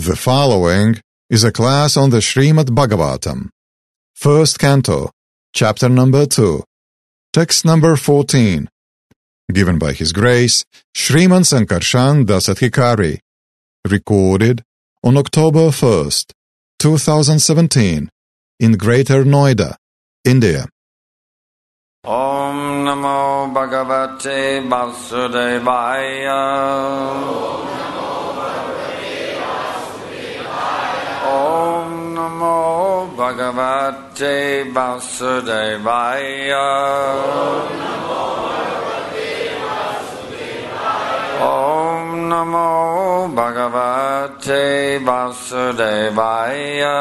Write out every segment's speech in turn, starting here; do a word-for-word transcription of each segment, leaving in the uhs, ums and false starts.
The following is a class on the Srimad Bhagavatam, first canto, chapter number two, text number fourteen, given by His Grace Sriman Sankarshan Dasadhikari, recorded on October first, two thousand seventeen, in Greater Noida, India. Om Namo Bhagavate Vasudevaya. Om Namo Bhagavate Vasudevaya. Om Namo Bhagavate Vasudevaya.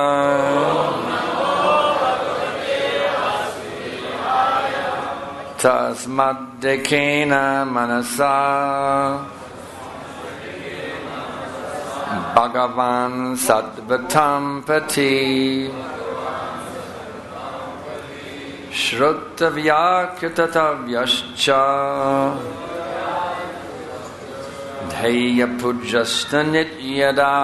Tasmaddekena manasa Bhagavan Sattvatam Pati Shruttavyakritatavyascha Dheya Pujasta Nityada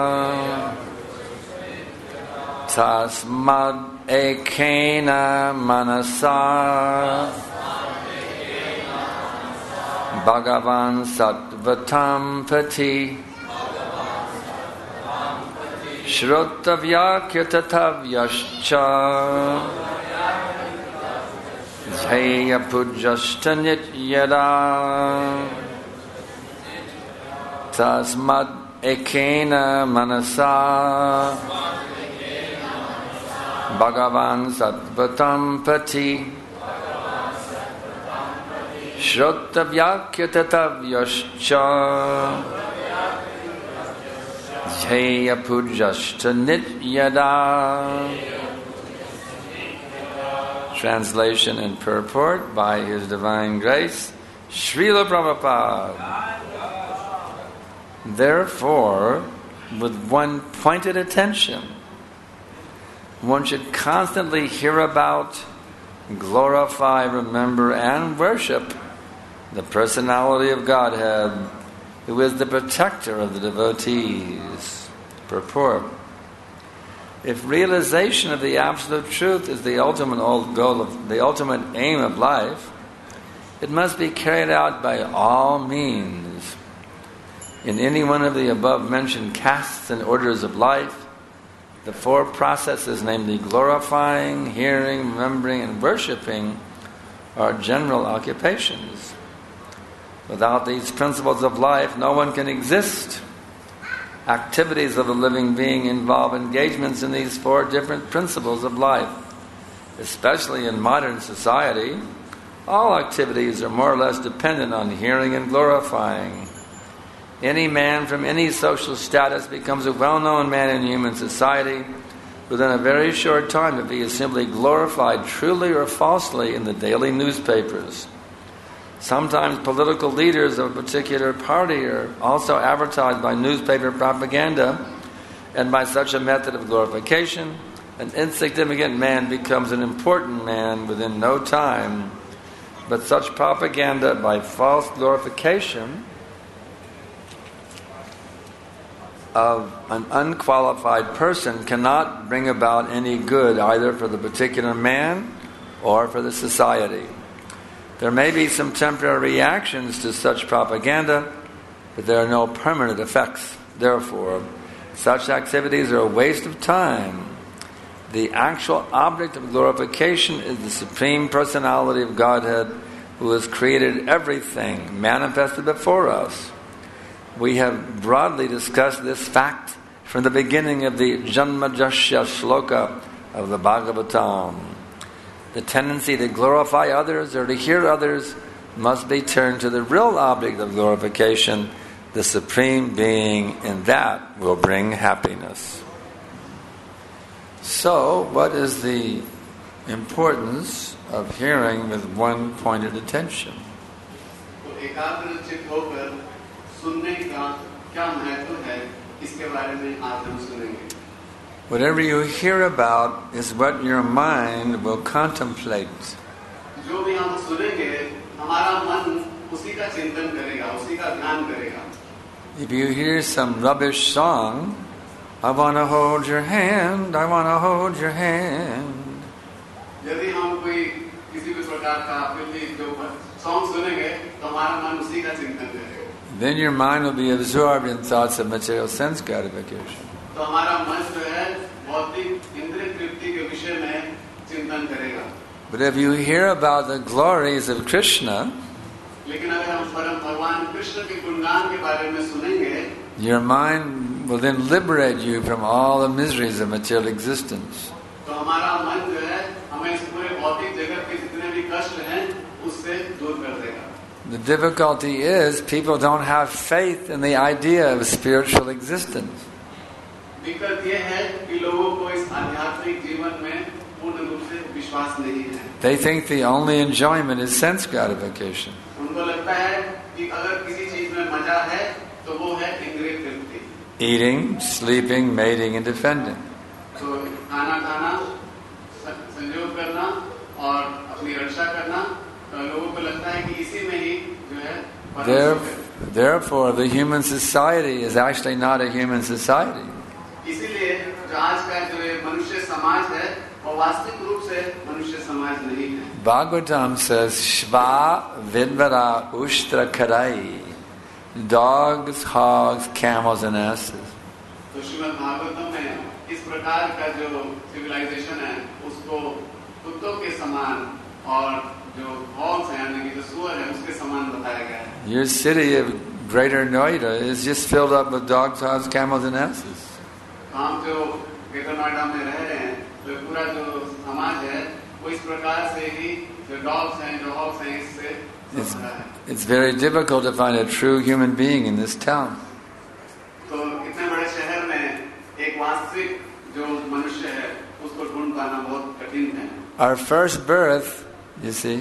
Tasmad Ekena Manasa Bhagavan Sattvatam Pati Shruttavyakritatavyascha Dheya Pujasta Nityada Tasmad Ekena Manasa Bhagavan Sattvatam Pati Shruttavyakritatavyascha Dheya Pujasta Nityada. Translation and purport by His Divine Grace, Srila Prabhupada. Therefore, with one pointed attention, one should constantly hear about, glorify, remember, and worship the personality of Godhead, who is the protector of the devotees. Purport. If realization of the absolute truth is the ultimate goal of the ultimate aim of life, it must be carried out by all means. In any one of the above mentioned castes and orders of life, the four processes, namely glorifying, hearing, remembering, and worshipping, are general occupations. Without these principles of life, no one can exist. Activities of the living being involve engagements in these four different principles of life. Especially in modern society, all activities are more or less dependent on hearing and glorifying. Any man from any social status becomes a well-known man in human society within a very short time if he is simply glorified truly or falsely in the daily newspapers. Sometimes political leaders of a particular party are also advertised by newspaper propaganda, and by such a method of glorification, an insignificant man becomes an important man within no time. But such propaganda by false glorification of an unqualified person cannot bring about any good either for the particular man or for the society. There may be some temporary reactions to such propaganda, but there are no permanent effects. Therefore, such activities are a waste of time. The actual object of glorification is the Supreme Personality of Godhead, who has created everything manifested before us. We have broadly discussed this fact from the beginning of the Janmajasya Shloka of the Bhagavatam. The tendency to glorify others or to hear others must be turned to the real object of glorification, the Supreme Being, and that will bring happiness. So, what is the importance of hearing with one pointed attention? Whatever you hear about is what your mind will contemplate. If you hear some rubbish song, I want to hold your hand, I want to hold your hand. यदि हम कोई किसी भी प्रकार का फिल्मी जो song सुनेंगे तो हमारा मन उसी का चिंतन करेगा. Then your mind will be absorbed in thoughts of material sense gratification. तो हमारा मन जो है भौतिक इंद्रिय तृप्ति के विषय में चिंतन करेगा. But if you hear about the glories of Krishna, लेकिन अगर हम परम भगवान कृष्ण के गुणगान के बारे में सुनेंगे, your mind will then liberate you from all the miseries of material existence. तो हमारा मन जो है हमें इस पूरे भौतिक जगत के जितने भी कष्ट हैं उससे दूर कर देगा. The difficulty is people don't have faith in the idea of spiritual existence. दिक्कत ये है कि लोगों को इस आध्यात्मिक जीवन में पूर्ण रूप से विश्वास नहीं है. They think the only enjoyment is sense gratification. उनको लगता है कि अगर किसी चीज में मजा है तो वो है इंद्रिय तृप्ति. Eating, sleeping, mating, and defending. तो खाना खाना, संयोग करना और अपनी रक्षा करना, तो लोगों को लगता है कि इसी में ही जो है. There, therefore, the human society is actually not a human society. इसीलिए जो आज का जो ये मनुष्य समाज है वो वास्तविक रूप से मनुष्य समाज नहीं है. Bhagavatam says, Shva vidvara ushtra karai. Dogs, hogs, camels, and asses. तो श्रीमद् भागवतम में इस प्रकार का जो सिविलाइजेशन है उसको कुत्तों के समान और जो हॉग्स हैं यानी कि जो सुअर है उसके समान बताया गया है. Your city of Greater Noida is just filled up with dogs, hogs, camels, and asses. हम जो ग्रेटर नोएडा में रह रहे हैं तो पूरा जो समाज है वो इस प्रकार से ही जो डॉग्स हैं जो हॉग्स हैं इससे It's, it's very difficult to find a true human being in this town. तो इतने बड़े शहर में एक वास्तविक जो मनुष्य है उसको ढूंढ पाना बहुत कठिन है. Our first birth, you see,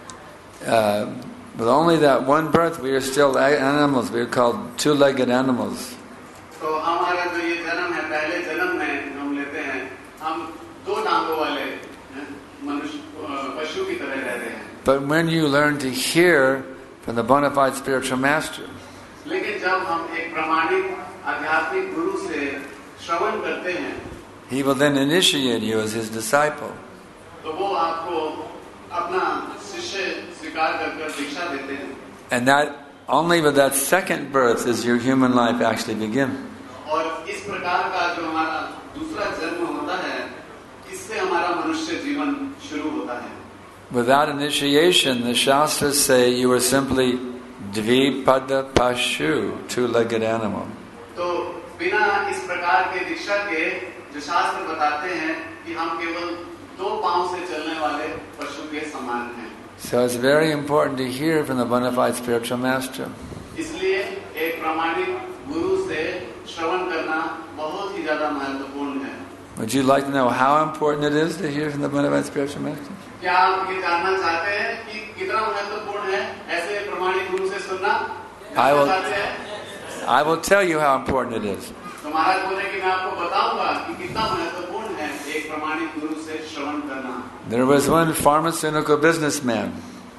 uh, with only that one birth, we are still animals. We are called two-legged animals. तो हमारा जो ये जन्म है पहले जन्म में हम लेते हैं हम दो टांगों वाले मनुष्य पशु की तरह रह रहे हैं. But when you learn to hear from the bona fide spiritual master, लेकिन जब हम एक प्रामाणिक आध्यात्मिक गुरु से श्रवण करते हैं, he will then initiate you as his disciple. तो वो आपको अपना शिष्य स्वीकार कर दीक्षा देते हैं. And that only with that second birth is your human life actually begin. और इस प्रकार का जो हमारा दूसरा जन्म होता है इससे हमारा मनुष्य जीवन शुरू होता है. Without initiation, the Shastras say you are simply dvipada pashu, two-legged animal. तो बिना इस प्रकार के दीक्षा के जो शास्त्र बताते हैं कि हम केवल दो पांव से चलने वाले पशु के समान हैं. So it's very important to hear from the bona fide spiritual master. इसलिए एक प्रामाणिक गुरु से श्रवण करना बहुत ही ज्यादा महत्वपूर्ण है. Would you like to know how important it is to hear from the bona fide spiritual master? क्या आप ये जानना चाहते हैं कि कितना महत्वपूर्ण है ऐसे प्रमाणिक गुरु से सुनना? I will, चाहते हैं? I will tell you how important it is. तो महाराज बोले कि मैं आपको बताऊंगा कि कितना महत्वपूर्ण है एक प्रमाणिक गुरु से श्रवण करना. There was one pharmaceutical businessman.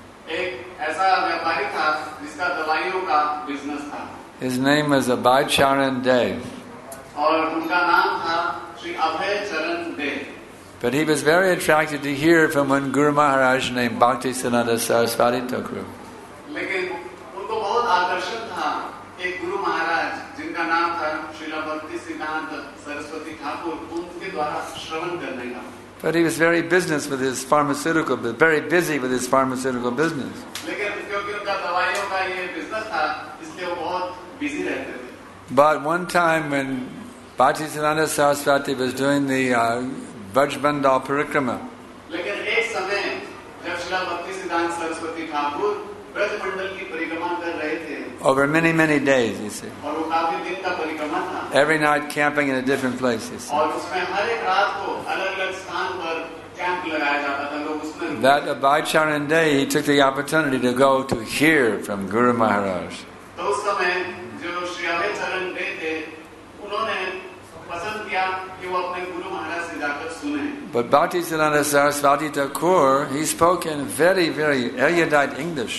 एक ऐसा व्यापारी था जिसका दवाइयों का बिजनेस था. His name was Abhay Charan De. और उनका नाम था श्री अभय चरण दे. But he was very attracted to hear from one Guru Maharaj named Bhaktisiddhanta Saraswati Thakur. लेकिन उनको बहुत आकर्षण था एक गुरु महाराज जिनका नाम था श्रीला भक्ति सिद्धांत सरस्वती ठाकुर उनके द्वारा श्रवण करने का. But he was very business with his pharmaceutical, very busy with his pharmaceutical business. लेकिन क्योंकि उनका दवाइयों का ये बिजनेस था इसलिए वो बहुत बिजी रहते थे. But one time when Bhaktisiddhanta Saraswati was doing the uh, Vajbandal Parikrama, लेकिन एक समय जब श्रीला भक्ति सिद्धांत सरस्वती ठाकुर ब्रजमंडल की परिक्रमा कर रहे थे, over many, many days, you see. और वो काफी दिन का परिक्रमा था. Every night camping in a different place, you see. और उसमें हर एक रात को अलग-अलग स्थान पर कैंप लगाया जाता था. लोग उसमें That Abhay Charan De, he took the opportunity to go to hear from Guru Maharaj. तो उस समय जो श्री अभय चरण दे थे उन्होंने पसंद किया कि वो अपने गुरु महाराज से जाकर सुने. But Bhaktisiddhanta Saraswati Thakur, he spoke in very, very erudite English.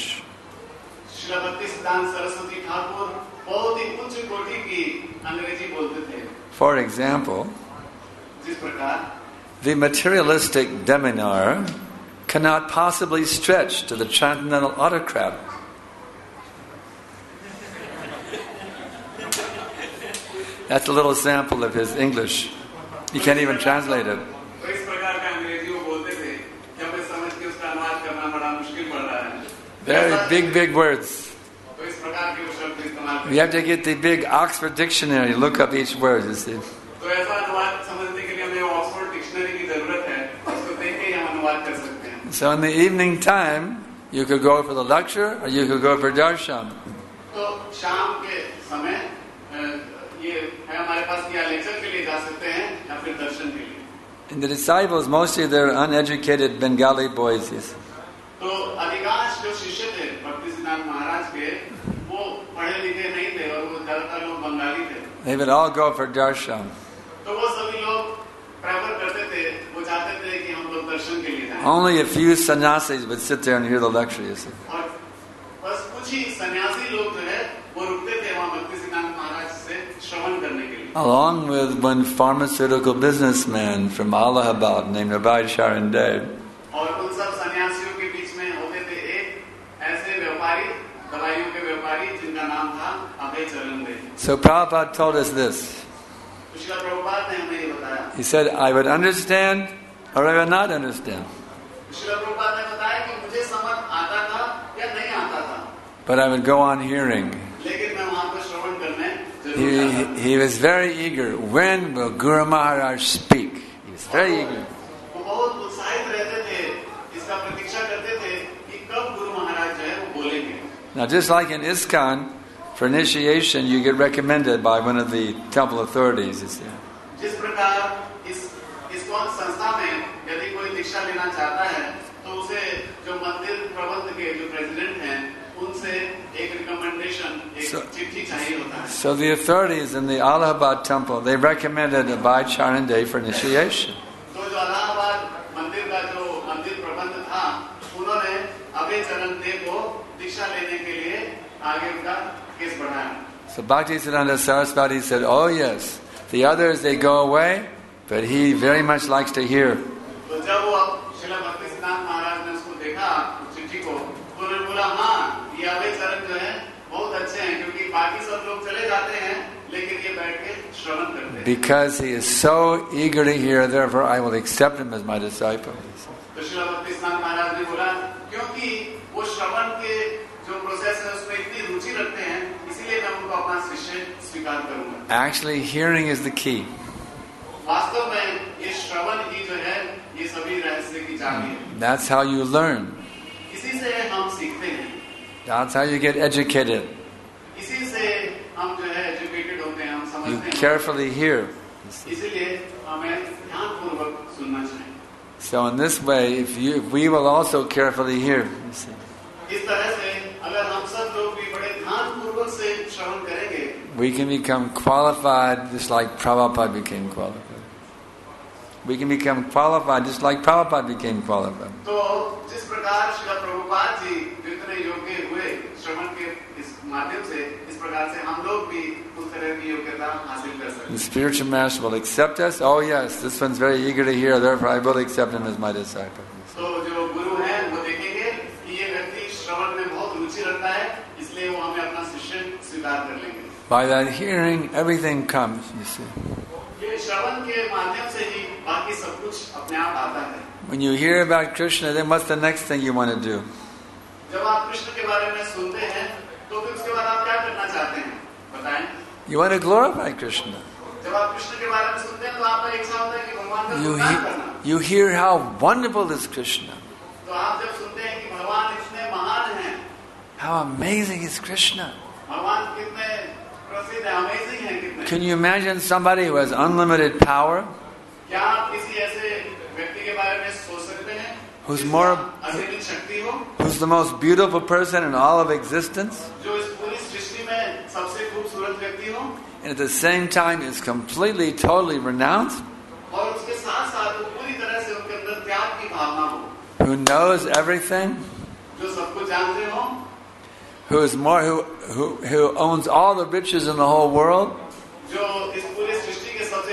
Shri भक्ति सिद्धांत सरस्वती ठाकुर बहुत ही उच्च कोटि की अंग्रेजी बोलते थे. For example, जिस प्रकार the materialistic deminar cannot possibly stretch to the transcendental autocrat. That's a little sample of his English. You can't even translate it. तो इस प्रकार का अंग्रेजी वो बोलते थे जब मैं समझ के उसका अनुवाद करना बड़ा मुश्किल पड़ रहा है. Very big, big words. तो इस प्रकार के वो शब्द इस्तेमाल करते You have to get the big Oxford dictionary, look up each word, you see. तो ऐसा अनुवाद समझने के लिए हमें ऑक्सफोर्ड डिक्शनरी की जरूरत है. उसको देख के ही हम अनुवाद कर सकते हैं. So in the evening time, you could go for the lecture or you could go for darshan. तो शाम के समय अ, ये है हमारे पास या लेक्चर के लिए जा सकते हैं या फिर दर्शन के लिए. And the disciples, mostly they're uneducated Bengali boys. Yes. तो अधिकांश जो शिष्य थे भक्ति सिद्धांत महाराज के वो पढ़े लिखे नहीं थे और वो ज्यादातर लोग बंगाली थे. They would all go for darshan. तो वो सभी लोग प्रेफर करते थे, वो चाहते थे कि हम लोग दर्शन के लिए जाएं. Only a few sannyasis would sit there and hear the lecture, you see. और बस कुछ ही सन्यासी लोग जो है वो रुकते थे वहाँ भक्ति सिद्धांत महाराज से श्रवण करने के लिए. Along with one pharmaceutical businessman from Allahabad named Abhay Charan Dev. और उन सब सन्यासियों के बीच में होते थे एक ऐसे व्यापारी, दवाइयों के व्यापारी जिनका नाम था अभय चरण देव. So Prabhupada told us this. Srila Prabhupada ने हमें ये बताया. He said, I would understand or I would not understand. Srila Prabhupada ने बताया कि मुझे समझ आता था या नहीं आता था. But I would go on hearing. लेकिन मैं वहाँ पर श्रवण करने जरूर He, जाता था. he was very eager. When will Guru Maharaj speak? He was very eager. वो बहुत उत्साहित रहते थे, इसका प्रतीक्षा करते थे कि कब गुरु महाराज जो है वो बोलेंगे. Now just like in ISKCON, for initiation you get recommended by one of the temple authorities. You see. जिस प्रकार इस इस्कॉन संस्था में यदि कोई दीक्षा लेना चाहता है तो उसे जो मंदिर प्रबंध के जो प्रेसिडेंट हैं उनसे एक रिकमेंडेशन एक So- चिट्ठी चाहिए होता है. So the authorities in the Allahabad temple, they recommended Abhay Charan Dev for initiation. तो जो अलाहाबाद मंदिर का जो मंदिर प्रबंध था उन्होंने अभय चरण देव को दीक्षा लेने के लिए आगे उनका केस बढ़ाया. So Bhaktisiddhanta Saraswati said, oh yes, the others they go away, but he very much likes to hear. तो जब वो श्रील भक्ति सिद्धांत महाराज ने उसको देखा उस चिट्ठी को तो उन्होंने बोला हाँ ये अभय चरण जो है बहुत अच्छे हैं क्योंकि बाकी सब लोग चले जाते हैं लेकिन ये बैठ के श्रवण करते हैं. Because he is so eager to hear, therefore I will accept him as my disciple. तो श्रील भक्ति सिद्धांत महाराज ने बोला क्योंकि वो श्रवण के जो प्रोसेस है उसमें इतनी रुचि रखते हैं इसीलिए मैं उनको अपना शिष्य स्वीकार करूंगा. Actually, hearing is the key. वास्तव में ये श्रवण ही जो है ये सभी रहस्य की चाबी है. That's how you learn. इसी से हम सीखते हैं, That's how you get educated. इसी से हम जो है एजुकेटेड होते हैं, हम You समझते हैं. carefully hear. इसीलिए हमें ध्यानपूर्वक सुनना चाहिए. So in this way, if you, if we will also carefully hear. You see. इस तरह से अगर हम सब लोग भी बड़े ध्यानपूर्वक से श्रवण करेंगे We can become qualified just like Prabhupada became qualified. We can become qualified just like Prabhupada became qualified. तो जिस प्रकार श्रील प्रभुपाद जी जितने योग्य हुए श्रवण के इस माध्यम से इस प्रकार से हम लोग भी उस तरह की योग्यता हासिल कर सकते The हैं. spiritual master will accept us. Oh yes, this one's very eager to hear, therefore I will accept him as my disciple. तो जो गुरु हैं वो देखेंगे कि ये व्यक्ति श्रवण में बहुत रुचि रखता है इसलिए वो हमें अपना शिष्य स्वीकार कर लेंगे. By that hearing, everything comes, you see. ये श्रवण के माध्यम से ही बाकी सब कुछ अपने आप आता है. When you hear about Krishna, then what's the next thing you want to do? जब आप कृष्ण के बारे में सुनते हैं तो फिर उसके बाद आप क्या करना चाहते हैं बताएं. You want to glorify Krishna. जब आप कृष्ण के बारे में सुनते हैं तो आपका इच्छा होता है कि भगवान का You गुणगान hear, करना. you hear how wonderful is Krishna. तो आप जब सुनते हैं कि भगवान इतने महान हैं, How amazing is Krishna. भगवान कितने प्रसिद्ध है, अमेजिंग है कितने. Can you imagine somebody who has unlimited power? क्या आप किसी ऐसे व्यक्ति के बारे में सोच सकते हैं Who's जिसका more- असीमित शक्ति हो, Who's the most beautiful person in all of existence? जो इस पूरी सृष्टि में सबसे खूबसूरत व्यक्ति हो And at the same time is completely, totally renounced? और उसके साथ साथ वो पूरी तरह से उनके अंदर त्याग की भावना हो, Who knows everything? जो सब कुछ जानते हो, Who is more, who, who, who owns all the riches in the whole world? जो इस पूरी सृष्टि के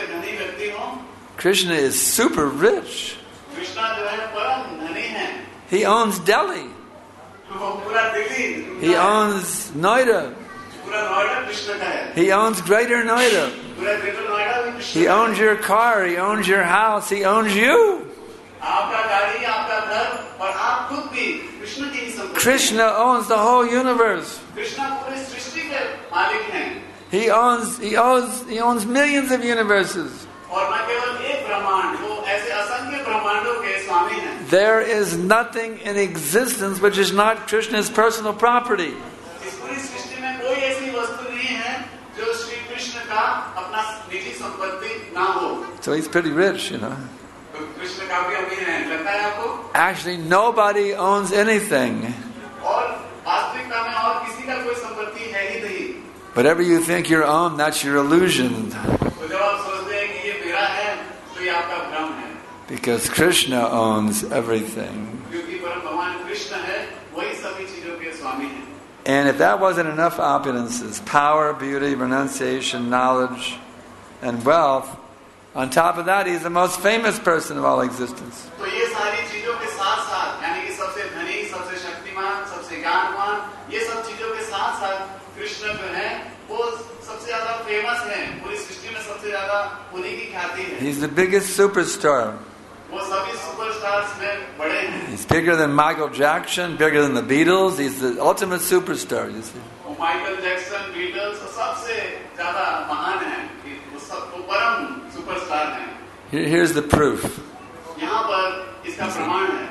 धनी व्यक्ति हों, Krishna is super rich. Krishna जो है परम धनी है, He owns Delhi. वो पूरा दिल्ली, He owns Noida. पूरा नोएडा कृष्ण का है, He owns Greater Noida. पूरा ग्रेटर नोएडा भी कृष्ण He का है। owns your car. He owns your house. He owns you. आपका गाड़ी, आपका घर और आप खुद भी कृष्ण की ही संपत्ति। Krishna owns the whole universe. Krishna पूरी सृष्टि के मालिक हैं He owns, he owns, he owns millions of universes. और न केवल एक ब्रह्मांड, वो ऐसे असंख्य ब्रह्मांडों के स्वामी हैं। There is nothing in existence which is not Krishna's personal property. इस पूरी सृष्टि में कोई ऐसी वस्तु नहीं है जो श्री कृष्ण का अपना निजी संपत्ति ना हो। So he's pretty rich, you know. तो कृष्ण काफी अमीर हैं, लगता है आपको? Actually, nobody owns anything. और वास्तविकता में और किसी का कोई संपत्ति है ही नहीं। Whatever you think you own, that's your illusion. तो जब आप सोचते हैं कि ये मेरा है, तो ये आपका भ्रम है। Because Krishna owns everything. क्योंकि परम भगवान कृष्ण है, वही सभी चीजों के स्वामी हैं। And if that wasn't enough opulences, power, beauty, renunciation, knowledge, and wealth, on top of that, he's the most famous person of all existence. तो ये सारी चीजों के साथ साथ, यानी कि सबसे धनी, सबसे शक्तिमान, सबसे ज्ञानवान, ये सब चीजों के साथ साथ कृष्ण जो है, वो सबसे ज्यादा फेमस है, पूरी सृष्टि में सबसे ज्यादा उन्हीं की ख्याति है। He's the biggest superstar. वो सभी सुपरस्टार्स में बड़े हैं। He's bigger than Michael Jackson, bigger than the Beatles. He's the ultimate superstar, you see. वो माइकल जैक्सन, बीटल्स सबसे ज्यादा महान है। वो सब तो परम सुपरस्टार हैं। Here- Here's the proof. यहाँ पर इसका प्रमाण है।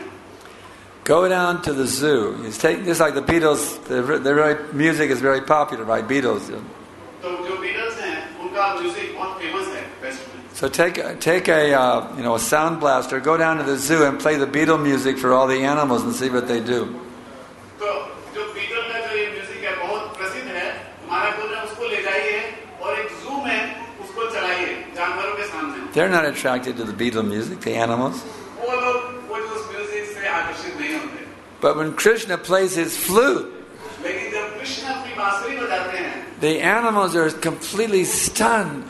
Go down to the zoo. You take just like the Beatles. Their, their very, music is very popular, right? Beatles. तो जो बीटल्स हैं, उनका म्यूजिक बहुत फेमस है वेस्ट में। So take take a uh, you know a sound blaster. Go down to the zoo and play the Beatle music for all the animals and see what they do. तो जो beetle का जो ये music है बहुत प्रसिद्ध है, हमारा बोल रहे हैं उसको ले जाइए और एक जू में उसको चलाइए जानवरों के सामने। They're not attracted to the Beatle music, the animals. वो लोग वो जो उस म्यूजिक से आकर्षित नहीं होते। But when Krishna plays his flute, लेकिन जब कृष्ण अपनी बांसुरी बजाते हैं, the animals are completely stunned.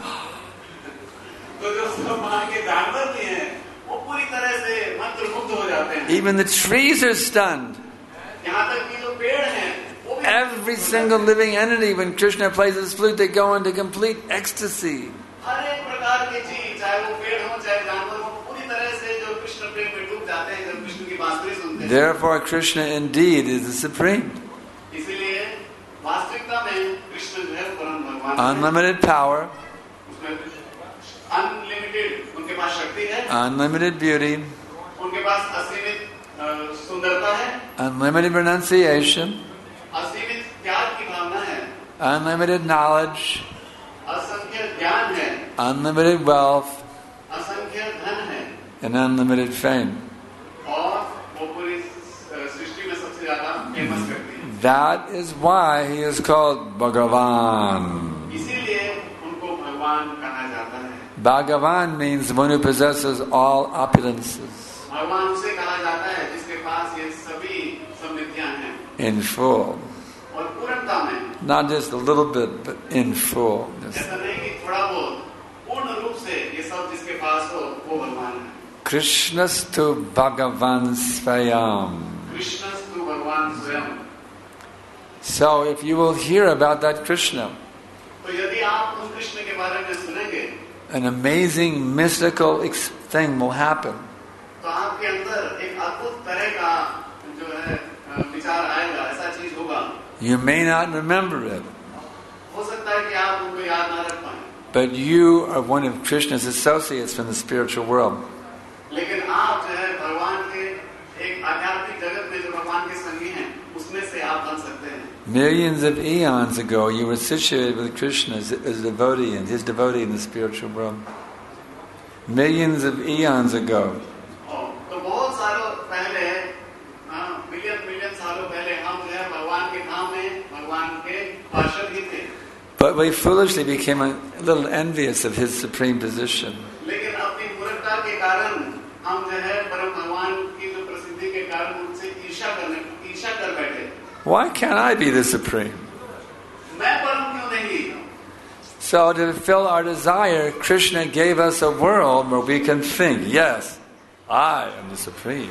तो जो सब वहाँ के जानवर भी हैं, वो पूरी तरह से मंत्रमुग्ध हो जाते हैं। Even the trees are stunned. यहाँ तक कि जो पेड़ हैं, वो भी Every single living entity, when Krishna plays his flute, they go into complete ecstasy. हर एक प्रकार के चीज, चाहे वो पेड़ हो चाहे जानवर हो, पूरी तरह से जो कृष्ण प्रेम में डूब जाते हैं जब कृष्ण की बांसुरी सुनते हैं। Therefore, Krishna indeed is the supreme. इसीलिए वास्तविकता में कृष्ण जो है परम भगवान है। Unlimited power, उसमें अनलिमिटेड उनके पास शक्ति है, unlimited beauty, उनके पास असीमित अ, सुंदरता है, unlimited renunciation, असीमित त्याग की भावना है, unlimited knowledge, असंख्य ज्ञान है, unlimited wealth, असंख्य धन है and unlimited fame. और वो पूरी अ, सृष्टि में सबसे ज्यादा फेमस करती है। That is why he is called Bhagavan. इसीलिए उनको भगवान कहा जाता है। Bhagavan means one who possesses all opulences भगवान उसे कहा जाता है जिसके पास ये सभी समृद्धियां हैं in full. और पूर्णता में, Not just a little bit, but in full. ऐसा नहीं कि थोड़ा बहुत, पूर्ण रूप से ये सब जिसके पास हो वो भगवान है। Krishnastu Bhagavan Svayam. कृष्णस्तु भगवान स्वयं। So if you will hear about that Krishna, तो यदि आप उस कृष्ण के बारे में सुनेंगे, an amazing mystical ex- thing will happen. तो आपके अंदर एक अद्भुत तरह का जो है अ, विचार आएगा, ऐसा चीज होगा। You may not remember it, हो सकता है कि आप उनको याद ना रख पाए, but you are one of Krishna's associates from the spiritual world. लेकिन आप जो है भगवान के एक आध्यात्मिक जगत में जो भगवान के संगी हैं, उसमें से आप बन सकते हैं। Millions of eons ago, you were situated with Krishna as as a devotee, and his devotee in the spiritual world. Millions of eons ago. और तो बहुत सालों पहले, मिलियन मिलियन सालों पहले हम जो है भगवान के धाम में भगवान के पार्षद ही थे। But we foolishly became a little envious of his supreme position. लेकिन अपनी मूर्खता के कारण हम जो है परम भगवान की जो प्रसिद्धि के कारण उनसे ईर्ष्या करने ईर्ष्या कर बैठे। Why can't I be the supreme? मैं परम क्यों नहीं? So to fulfill our desire, Krishna gave us a world where we can think, yes, I am the Supreme.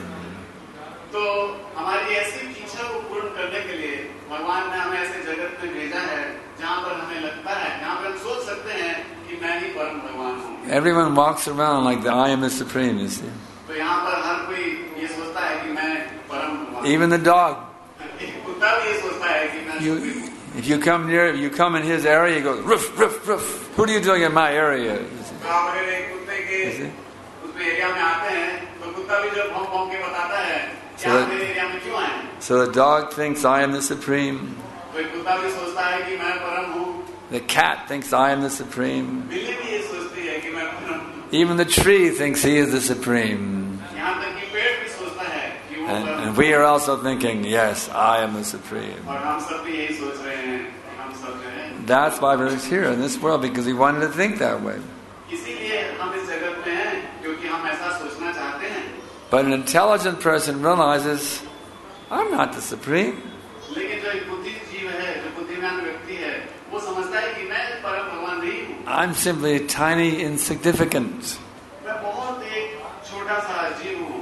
तो हमारी ऐसी इच्छा को पूर्ण करने के लिए भगवान ने हमें ऐसे जगत में भेजा है जहाँ पर हमें लगता है, जहाँ पर हम सोच सकते हैं कि मैं ही परम भगवान हूँ. Everyone walks around like the I am the Supreme, you see. तो यहाँ पर हर कोई ये सोचता है कि मैं परम भगवान. Even the dog. कुत्ता भी ये सोचता है कि मैं. You, if you come near, you come in his area, he goes, ruff, ruff, ruff. What are you doing in my area? तो आप अगर एक कुत्ते के उस एरिया में आते हैं, तो कुत्ता भी जब भौंक भौंक के बताता है, क्या आप मेरे एरिया में क्यों आए? So the dog thinks I am the Supreme. तो एक कुत्ता भी सोचता है कि मैं परम हूँ. The cat thinks I am the Supreme. बिल्ली भी ये सोचती है कि मैं परम हूँ. Even the tree thinks he is the Supreme. यहाँ तक कि पेड़ भी सोचता है कि वो And, परम. and we are also thinking, yes, I am the Supreme. और हम सब भी यही सोच रहे हैं. हम सब जो है. That's why we're here in this world, because we wanted to think that way. इसीलिए हम इस जगत में हैं, क्योंकि हम ऐसा सोचना चाहते हैं. But an intelligent person realizes, I'm not the Supreme. लेकिन जो एक बुद्धि जीव है, जो बुद्धिमान व्यक्ति है, वो समझता है कि मैं परम भगवान नहीं हूँ. I'm simply tiny, insignificant. मैं बहुत एक छोटा सा जीव हूँ.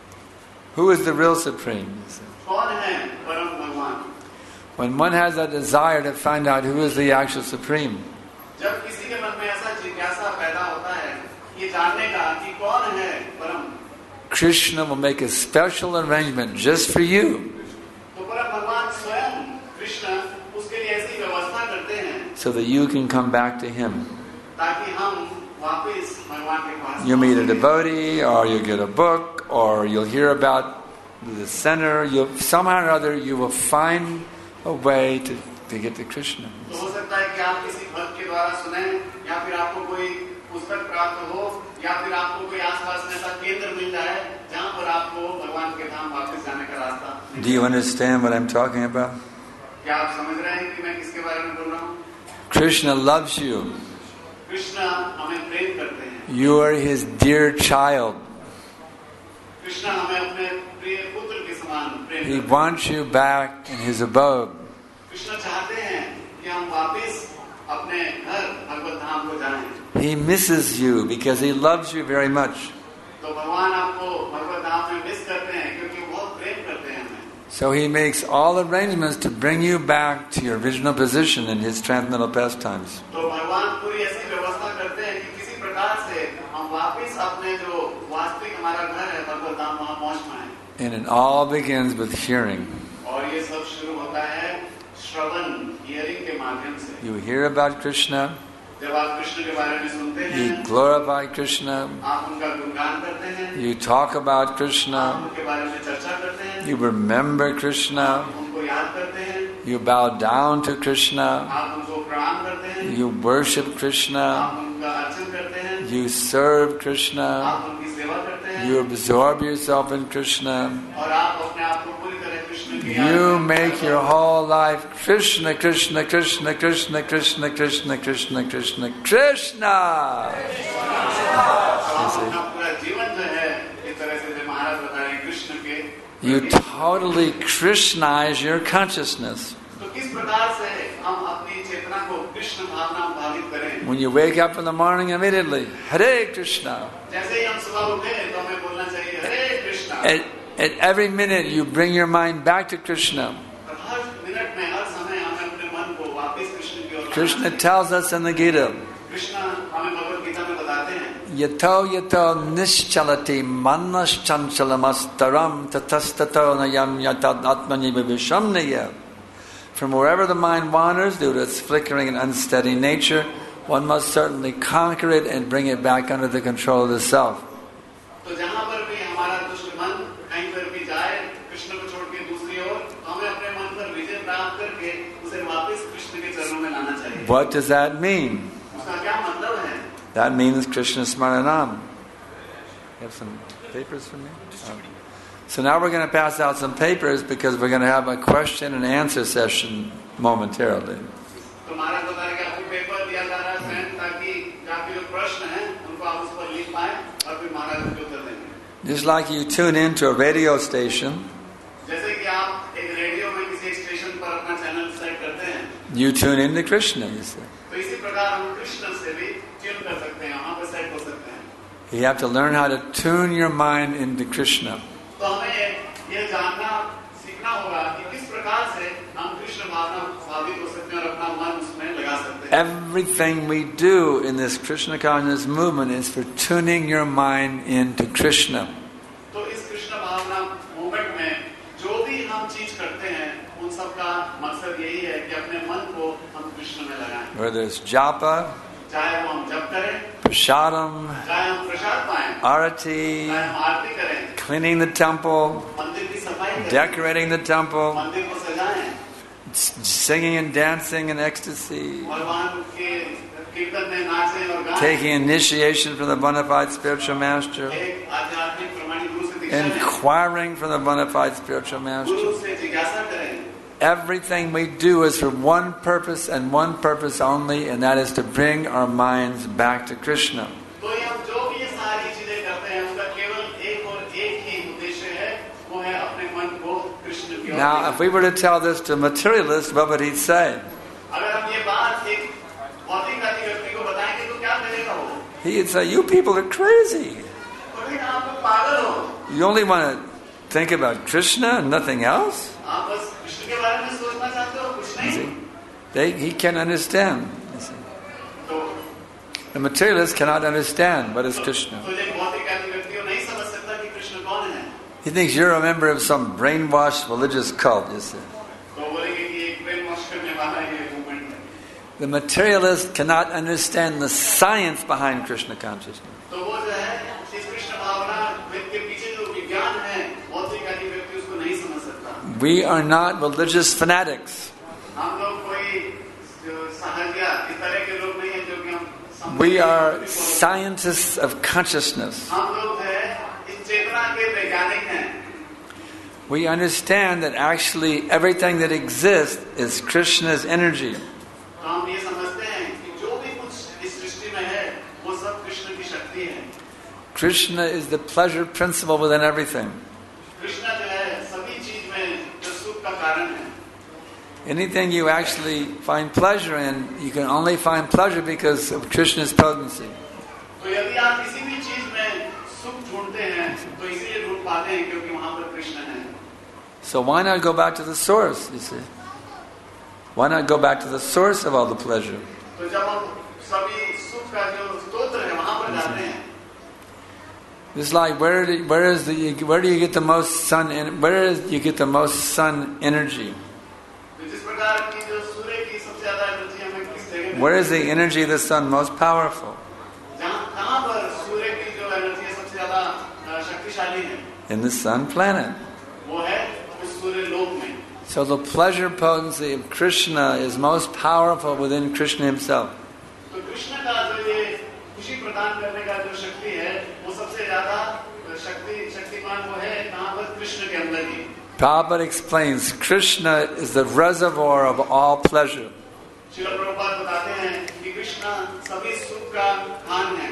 Who is the real Supreme? कौन है परम भगवान? When one has a desire to find out who is the actual Supreme, जब किसी के मन में ऐसा जिज्ञासा पैदा होता है, ये जानने का कि कौन है परम, Krishna will make a special arrangement just for you. तो परम भगवान स्वयं कृष्ण उसके लिए ऐसी व्यवस्था करते हैं, So that you can come back to Him. ताकि हम वापस भगवान के पास. You'll meet a devotee, or you'll get a book, or you'll hear about the center. You'll, somehow or other, you will find a way to, to get to Krishna. तो हो सकता है कि आप किसी भक्त के द्वारा सुने, या फिर आपको कोई पुस्तक प्राप्त हो, या फिर आपको कोई आसपास में ऐसा केंद्र मिल जाए जहाँ पर आपको भगवान के धाम वापस जाने का रास्ता. Do you understand what I'm talking about? क्या आप समझ रहे हैं कि मैं किसके बारे में बोल रहा हूँ? Krishna loves you. कृष्ण हमें प्रेम करते हैं. You are His dear child. Krishna हमें अपने प्रिय पुत्र के समान प्रेम He करते हैं. wants you back in His abode. Krishna चाहते हैं कि हम वापस अपने घर भगवत धाम को जाएं. He misses you because He loves you very much. तो भगवान आपको भगवत धाम में मिस करते हैं क्योंकि वो बहुत प्रेम करते हैं हमें. So He makes all arrangements to bring you back to your original position in His transcendental pastimes. तो भगवान पूरी ऐसी व्यवस्था करते हैं कि किसी प्रकार से हम वापस अपने जो वास्तविक हमारा घर है भगवत धाम वहाँ पहुँच पाएं. And it all begins with hearing. और ये सब शुरू होता है श्रवण, हियरिंग के माध्यम से. You hear about Krishna, जब आप कृष्ण के बारे में सुनते हैं, you glorify Krishna, आप उनका गुणगान करते हैं, you talk about आप Krishna, उनके बारे में चर्चा करते हैं, you remember Krishna, उनको याद करते हैं, you bow down to Krishna, आप उनको प्रणाम करते हैं, you worship Krishna, आप उनका अर्चन करते हैं, you serve Krishna, आप उनकी सेवा करते हैं, you absorb yourself in Krishna. और आप अपने आप को पूरी तरह कृष्ण की याद You में make your whole life Krishna, Krishna, Krishna, Krishna, Krishna, Krishna, Krishna, Krishna, Krishna. अपना पूरा जीवन जो है इस तरह से जो महाराज बता रहे हैं कृष्ण के. You totally Krishnaize your consciousness. तो किस प्रकार से हम अपनी चेतना को कृष्ण भावना में भावित करें? When you wake up in the morning, immediately, Hare Krishna. जैसे ही हम सुबह उठे तो हमें बोलना चाहिए हरे Krishna. At, at every minute, you bring your mind back to Krishna. और हर मिनट में हर समय हमें अपने मन को वापस कृष्ण की ओर लाना Krishna चाहिए. tells us in the Gita, Krishna हमें भगवत गीता में बताते हैं Yato yato nischalati manas chanchalamas tatastato nayam yatad atmani vivishamnaya. From wherever the mind wanders due to its flickering and unsteady nature, one must certainly conquer it and bring it back under the control of the self. तो जहाँ पर भी हमारा दुष्ट मन कहीं पर भी जाए कृष्ण को छोड़ के दूसरी ओर, तो हमें अपने मन पर विजय प्राप्त करके उसे वापस कृष्ण के चरणों में लाना चाहिए. What does that mean? उसका क्या मतलब है? That means Krishna Smaranam. You have some papers for me? Um, so now we're going to pass out some papers because we're going to have a question and answer session momentarily. तो महाराज बता रहे कि आपको paper दिया जा रहा है स्वयं ताकि आपके जो प्रश्न हैं उनको आप उस पर लिख पाएं और फिर महाराज उनके उत्तर देंगे. Just like you tune into a radio station, जैसे कि आप एक रेडियो में किसी एक स्टेशन पर अपना चैनल सेट करते हैं, you tune into Krishna, you say. तो इसी प्रकार हम You have to learn how to tune your mind into Krishna. तो हमें ये जानना सीखना होगा कि किस प्रकार से हम कृष्ण भावना भावित हो सकते हैं और अपना मन उसमें लगा सकते हैं. Everything we do in this Krishna consciousness movement is for tuning your mind into Krishna. तो इस कृष्ण भावना मूवमेंट में जो भी हम चीज करते हैं उन सब का मकसद यही है कि अपने मन को हम कृष्ण में लगाएं. Whether it's japa, चाहे वो हम जप करें, prasadam, चाहे हम प्रसाद पाएं, arati, चाहे हम आरती करें, cleaning the temple, मंदिर की सफाई करें, decorating the temple, मंदिर को सजाएं, singing and dancing in ecstasy, और वहाँ के कीर्तन में नाचें और गाएं, taking initiation from the bona fide spiritual master, एक आध्यात्मिक प्रमाणिक गुरु से दीक्षा लें, inquiring from the bona fide spiritual master. गुरु से जिज्ञासा करें. Everything we do is for one purpose and one purpose only, and that is to bring our minds back to Krishna. तो ये हम जो भी ये सारी चीजें करते हैं उसका केवल एक और एक ही उद्देश्य है, वो है अपने मन को कृष्ण की ओर. Now, if we were to tell this to a materialist, what would he say? अगर हम ये बात एक भौतिकवादी व्यक्ति को बताएंगे तो क्या करेगा वो? He'd say, "You people are crazy. बोलेगा आप लोग पागल हो. You only want to think about Krishna and nothing else?" आप बस कृष्ण के बारे में सोचना चाहते हो, कुछ You नहीं. see, they, he can't understand. You see. तो The materialist cannot understand what is Krishna. तो एक भौतिकवादी व्यक्ति को नहीं समझ सकता कि कृष्ण कौन है. He thinks you're a member of some brainwashed religious cult, you see. तो बोलेंगे कि एक ब्रेन वॉश करने वाला ये मूवमेंट है. The materialist cannot understand the science behind Krishna consciousness. तो वो जो है इस कृष्ण भावना के पीछे जो विज्ञान है, भौतिकवादी व्यक्ति उसको नहीं समझ सकता. We are not religious fanatics. हम लोग कोई जो सहजिया इस तरह के लोग नहीं हैं जो कि हम We are scientists of consciousness. हम लोग है इस चेतना के वैज्ञानिक हैं. We understand that actually everything that exists is Krishna's energy. तो हम ये समझते हैं कि जो भी कुछ इस सृष्टि में है वो सब कृष्ण की शक्ति है. Krishna is the pleasure principle within everything. Krishna जो है सभी चीज में जो सुख का कारण है. Anything you actually find pleasure in, you can only find pleasure because of Krishna's potency. तो यदि आप किसी भी चीज में सुख ढूंढते हैं तो इसीलिए ढूंढ पाते हैं क्योंकि वहाँ पर कृष्ण है. So why not go back to the source, you see? Why not go back to the source of all the pleasure? तो जब हम सभी सुख का जो स्तोत्र है वहाँ पर जाते हैं. It's like where do, where is the where do you get the most sun in, where is you get the most sun energy? जिस प्रकार की जो सूर्य की सबसे ज्यादा एनर्जी हमें किस जगह में, Where is the energy of the sun most powerful? जहाँ कहाँ पर सूर्य की जो एनर्जी है सबसे ज्यादा अ, शक्तिशाली है, In the sun planet. वो है उस सूर्य लोक में. So the pleasure potency of Krishna is most powerful within Krishna himself. तो कृष्ण का जो ये खुशी प्रदान करने का जो शक्ति है वो सबसे ज्यादा शक्ति शक्तिमान वो है कहाँ पर कृष्ण के अंदर ही. Prabhupada explains Krishna is the reservoir of all pleasure. Srila Prabhupada बताते हैं कि कृष्ण सभी सुख का खान है.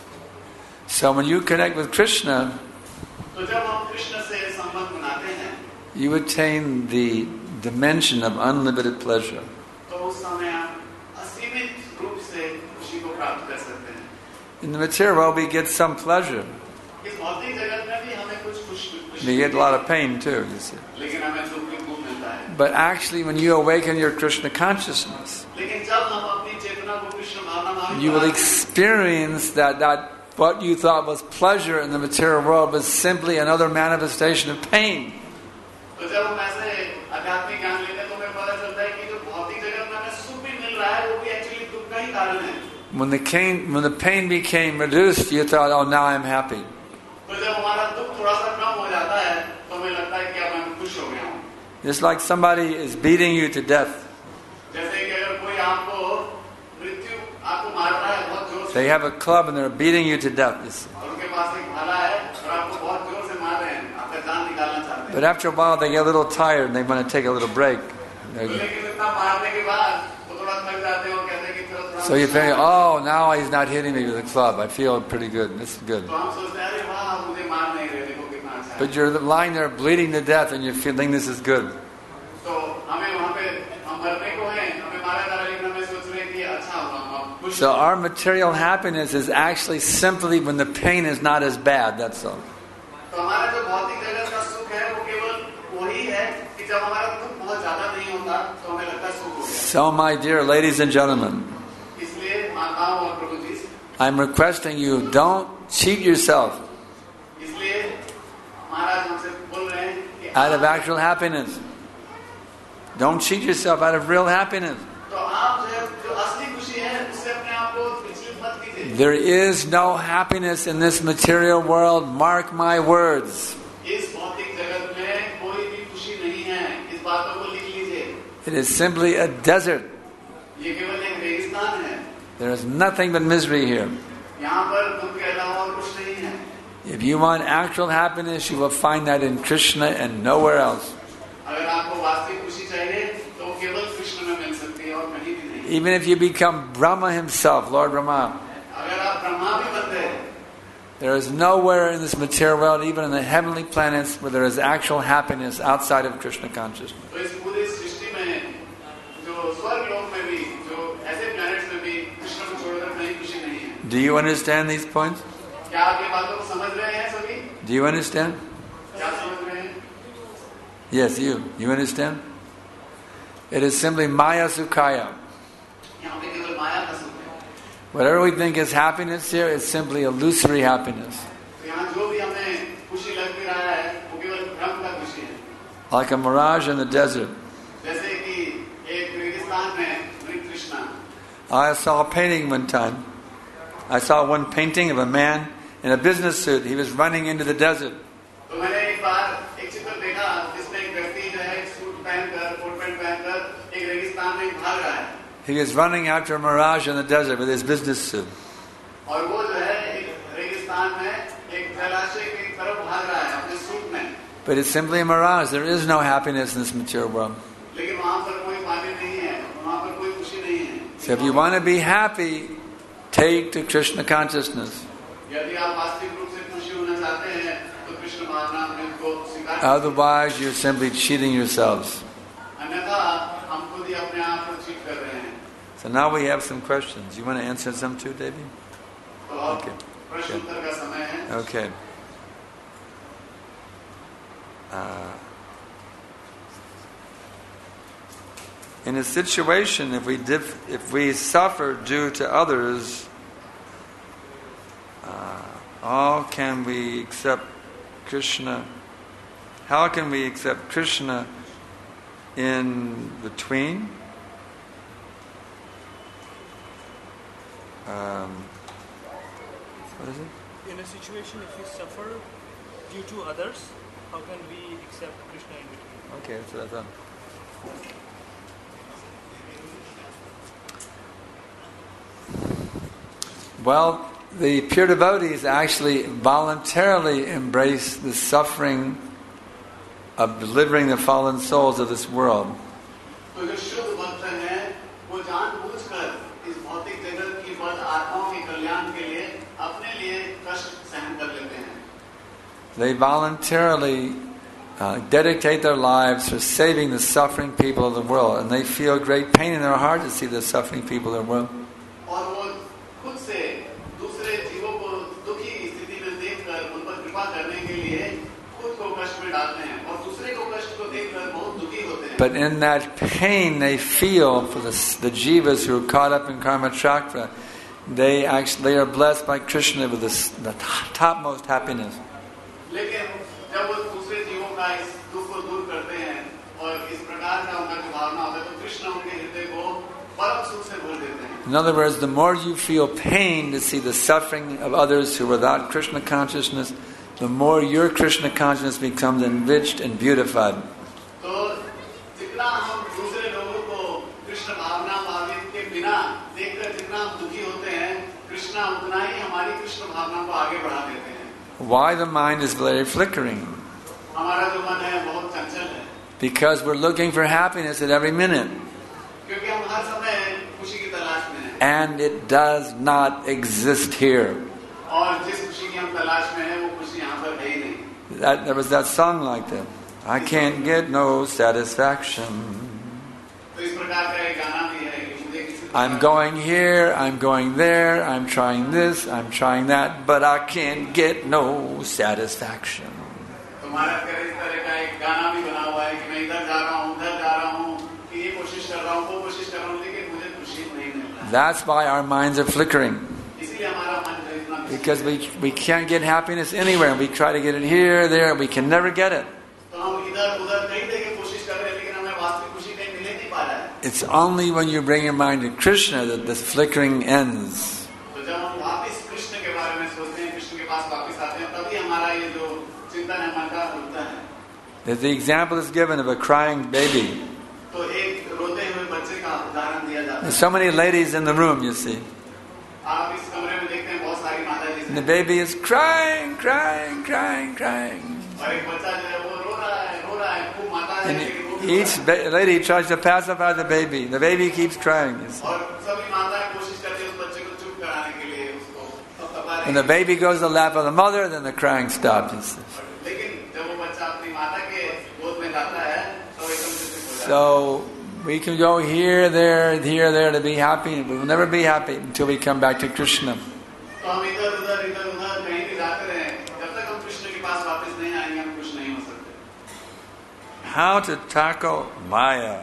So when you connect with Krishna, तो जब हम कृष्ण से संबंध बनाते हैं you attain the dimension of unlimited pleasure. तो उस समय हम असीमित रूप से खुशी को प्राप्त कर सकते हैं. In the material world, we get some pleasure. इस भौतिक जगत में भी हमें कुछ खुशी We get a lot of pain too, you see. लेकिन हमें दुख भी खूब मिलता है. But actually, when you awaken your Krishna consciousness, लेकिन जब हम अपनी चेतना को कृष्ण भावना में you will experience that, that what you thought was pleasure in the material world was simply another manifestation of pain. तो जब हम ऐसे आध्यात्मिक ज्ञान लेते हैं तो हमें पता चलता है कि जो भौतिक जगत में हमें सुख भी मिल रहा है वो भी एक्चुअली दुख का ही कारण है. When the pain, when the pain became reduced, you thought, oh, now I'm happy. तो जब हमारा दुख थोड़ा सा कम हो जाता है तो हमें लगता है कि अब मैं खुश हो गया हूँ. Just like somebody is beating you to death. जैसे कि अगर कोई आपको मृत्यु आपको मार रहा है बहुत जोर से, They have a club and they're beating you to death. You see. और उनके पास एक भाला है और आपको बहुत जोर से मार रहे हैं, आपका जान निकालना चाहते हैं. But after a while, they get a little tired and they want to take a little break. तो लेकिन इतना मारने के बाद वो थोड़ा थक जाते हैं और कहते हैं कि थोड़ा थोड़ा. So you think, oh, now he's not hitting me with a club. I feel pretty good. This is good. तो हम सोचते हैं अरे वाह मुझे मार नहीं रहे, देखो कितना अच्छा है. But you're lying there bleeding to death and you're feeling this is good. तो हमें वहाँ पे हम मरने को हैं, हमें मारा जा रहा है लेकिन हमें सोच रहे हैं कि अच्छा होगा, हम खुश So our material happiness is actually simply when the pain is not as bad, that's all. तो हमारा जो भौतिक जगत का सुख है वो केवल वही है कि जब हमारा दुख बहुत ज्यादा नहीं होता तो हमें लगता है सुख हो गया. So my dear ladies and gentlemen, इसलिए माताओं और प्रभु जी, I'm requesting you, don't cheat yourself इसलिए महाराज हमसे बोल रहे हैं कि out of actual happiness. Don't cheat yourself out of real happiness. तो आप जो जो असली खुशी है उससे अपने आप को विचलित मत कीजिए. There is no happiness in this material world, mark my words. इस भौतिक जगत में कोई भी खुशी नहीं है. इस बातों को लिख लीजिए. It is simply a desert. ये केवल एक रेगिस्तान है. There is nothing but misery here. यहाँ पर दुख के अलावा और कुछ नहीं है. If you want actual happiness, you will find that in Krishna and nowhere else. अगर आपको वास्तविक खुशी चाहिए तो वो केवल कृष्ण में मिल सकती है और कहीं भी नहीं. Even if you become Brahma himself, Lord Brahma, अगर आप ब्रह्मा भी बनते हैं, there is nowhere in this material world, even in the heavenly planets, where there is actual happiness outside of Krishna consciousness. तो इस पूरी सृष्टि में जो स्वर्ग लोक में भी जो ऐसे प्लैनेट्स में भी कृष्ण को छोड़कर कहीं खुशी नहीं है. Do you understand these points? क्या आप ये बातों को समझ रहे हैं सभी? Do you understand? क्या समझ रहे हैं? Yes, you. You understand? It is simply Maya Sukhaya. यहाँ पे केवल माया का सुख है. Whatever we think is happiness here is simply illusory happiness. तो यहाँ जो भी हमें खुशी लग भी रहा है वो केवल भ्रम का खुशी है. Like a mirage in the desert. जैसे कि एक रेगिस्तान में मृत Krishna. I saw a painting one time. I saw one painting of a man in a business suit. He was running into the desert. तो मैंने एक बार एक चित्र देखा जिसमें एक व्यक्ति जो है सूट पहनकर कोट पैंट पहनकर एक रेगिस्तान में भाग रहा है. He was running after a mirage in the desert with his business suit. और वो जो है एक रेगिस्तान में एक जलाशय की तरफ भाग रहा है अपने सूट में. But it's simply a mirage. There is no happiness in this material world. लेकिन वहाँ पर कोई पानी नहीं है, वहाँ पर कोई खुशी नहीं है. So if you want to be happy, take to Krishna consciousness. यदि आप वास्तविक रूप से खुशी होना चाहते हैं तो कृष्ण भावना अमृत को स्वीकार कीजिए. Otherwise, you're simply cheating yourselves. अन्यथा हम खुद ही अपने आप को चीट कर रहे हैं. So now we have some questions. You want to answer some too, Devi? तो अब Okay. प्रश्न उत्तर का समय है. Okay. Uh, in a situation, if we dif- if we suffer due to others, uh, how can we accept Krishna? How can we accept Krishna in between? Um, what is it? In a situation, if we suffer due to others, how can we accept Krishna in between? Okay, that's what I thought. Well, the pure devotees actually voluntarily embrace the suffering of delivering the fallen souls of this world. तो जो शुद्ध भक्त हैं वो जानबूझकर इस भौतिक जगत की बद आत्माओं के कल्याण के लिए अपने लिए कष्ट सहन कर लेते हैं. They voluntarily uh, dedicate their lives for saving the suffering people of the world, and they feel great pain in their heart to see the suffering people of the world. और वो खुद से दूसरे जीवों को दुखी स्थिति में देखकर उन पर कृपा करने के लिए खुद को कष्ट में डालते हैं और दूसरे को कष्ट को देखकर बहुत दुखी होते हैं. But in that pain they feel for the, the jivas who are caught up in karma chakra, they actually they are blessed by Krishna with this, the topmost happiness. लेकिन जब वो दूसरे जीवों का इस दुख को दूर करते हैं और इस प्रकार का उनका जो भावना होता है तो कृष्ण उनके हृदय को परम सुख से भर देते हैं. In other words, the more you feel pain to see the suffering of others who are without Krishna consciousness, the more your Krishna consciousness becomes enriched and beautified. तो जितना हम दूसरे लोगों को कृष्ण भावना भावित के बिना देखकर जितना हम दुखी होते हैं, कृष्ण उतना ही हमारी कृष्ण भावना को आगे बढ़ा देते हैं. Why the mind is very flickering? हमारा जो मन है बहुत चंचल है. Because we're looking for happiness at every minute. क्योंकि हम हर समय खुशी की तलाश में हैं. And it does not exist here. और जिस खुशी की हम तलाश में हैं, वो खुशी यहाँ पर है ही नहीं. That, there was that song like that. I can't get no satisfaction. तो इस प्रकार का एक गाना भी है कि मुझे किसी I'm going here, I'm going there, I'm trying this, I'm trying that, but I can't get no satisfaction. तो महाराज का इस तरह का एक गाना भी बना हुआ है कि मैं इधर जा रहा हूँ, उधर जा रहा हूँ, कि ये कोशिश कर रहा हूँ, वो कोशिश कर रहा हूँ, लेकिन मुझे खुशी नहीं मिल रहा. That's why our minds are flickering. इसीलिए हमारा मन जो इतना Because we we can't get happiness anywhere. We try to get it here, there, we can never get it. तो हम इधर उधर कहीं देखे कोशिश कर रहे हैं, लेकिन हमें वास्तविक खुशी कहीं मिल नहीं पा रहा है. It's only when you bring your mind to Krishna that this flickering ends. तो जब हम वापस कृष्ण के बारे में सोचते हैं, कृष्ण के पास वापस आते हैं, तभी हमारा ये जो चिंतन है मन का उठता है. That the example is given of a crying baby. तो एक रोते हुए बच्चे का उदाहरण दिया जाता है. There's so many ladies in the room, you see. आप इस कमरे में देखते हैं बहुत सारी माताजी And the baby is crying, crying, crying, crying. और एक बच्चा जो है वो रो रहा है, रो रहा है, खूब माता है, And लेकिन वो भी each ba- lady tries to pacify the baby. The baby keeps crying. You see. और सभी माताएं कोशिश करती है उस बच्चे को चुप कराने के लिए, उसको थपथपा When the रही है. baby goes to the lap of the mother, then the crying stops. You see. लेकिन जब वो बच्चा अपनी माता के गोद में जाता है तो एकदम से चुप हो जाता है. So we can go here, there, here, there to be happy, and we will never be happy until we come back to Krishna. तो हम इधर उधर इधर उधर कहीं भी जाते रहे, जब तक हम कृष्ण के पास वापस नहीं आएंगे हम खुश नहीं हो सकते. How to tackle Maya?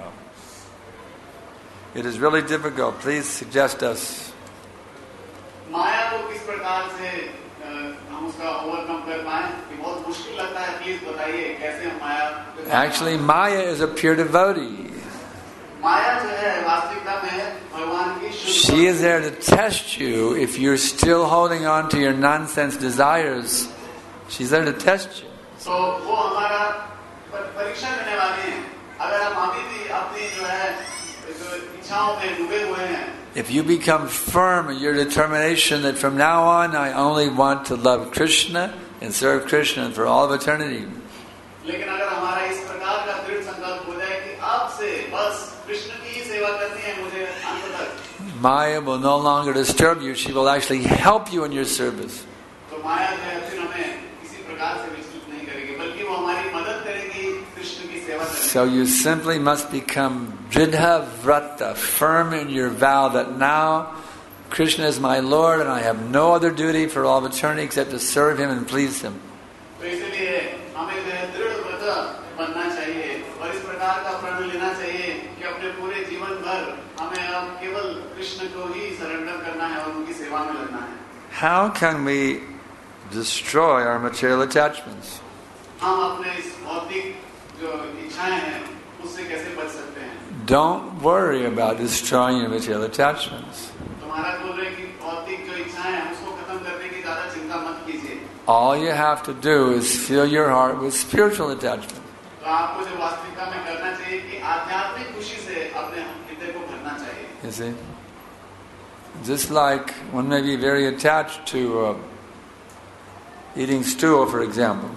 It is really difficult. Please suggest us. माया को किस प्रकार से अ, हम उसका ओवरकम कर पाए, ये बहुत मुश्किल लगता है. प्लीज बताइए कैसे हम माया. Actually, Maya is a pure devotee. माया जो है वास्तविकता में भगवान की शुद्ध. She is there to test you if you're still holding on to your nonsense desires. She's there to test you. तो वो हमारा पर- परीक्षा करने वाली है. अगर हम अभी भी अपनी जो है जो इच्छाओं में डूबे हुए हैं, If you become firm in your determination that from now on I only want to love Krishna and serve Krishna for all of eternity, लेकिन अगर हमारा इस प्रकार का दृढ़ संकल्प हो जाए कि अब से बस कृष्ण की ही सेवा करनी है मुझे अंत तक, Maya will no longer disturb you. She will actually help you in your service. तो माया जो है फिर हमें किसी प्रकार से विचलित नहीं करेगी, बल्कि वो हमारी मदद करेगी कृष्ण की सेवा करने में. So you simply must become Dridha Vrata, firm in your vow that now Krishna is my Lord and I have no other duty for all of eternity except to serve Him and please Him. तो इसलिए हमें जो है दृढ़ व्रत बनना चाहिए और इस प्रकार का प्रण लेना चाहिए कि अपने पूरे जीवन भर हमें अब केवल कृष्ण को ही सरेंडर करना है और उनकी सेवा में लगना है. How can we destroy our material attachments? हम अपने इस भौतिक जो इच्छाएं हैं उससे कैसे बच सकते हैं. Don't worry about destroying your material attachments. तो महाराज बोल रहे हैं कि भौतिक जो इच्छाएं हैं उसको खत्म करने की ज्यादा चिंता मत कीजिए. All you have to do is fill your heart with spiritual attachment. तो आपको जो वास्तविकता में करना चाहिए कि आध्यात्मिक खुशी से अपने हृदय को भरना चाहिए. You see? Just like one may be very attached to uh, eating stool, for example.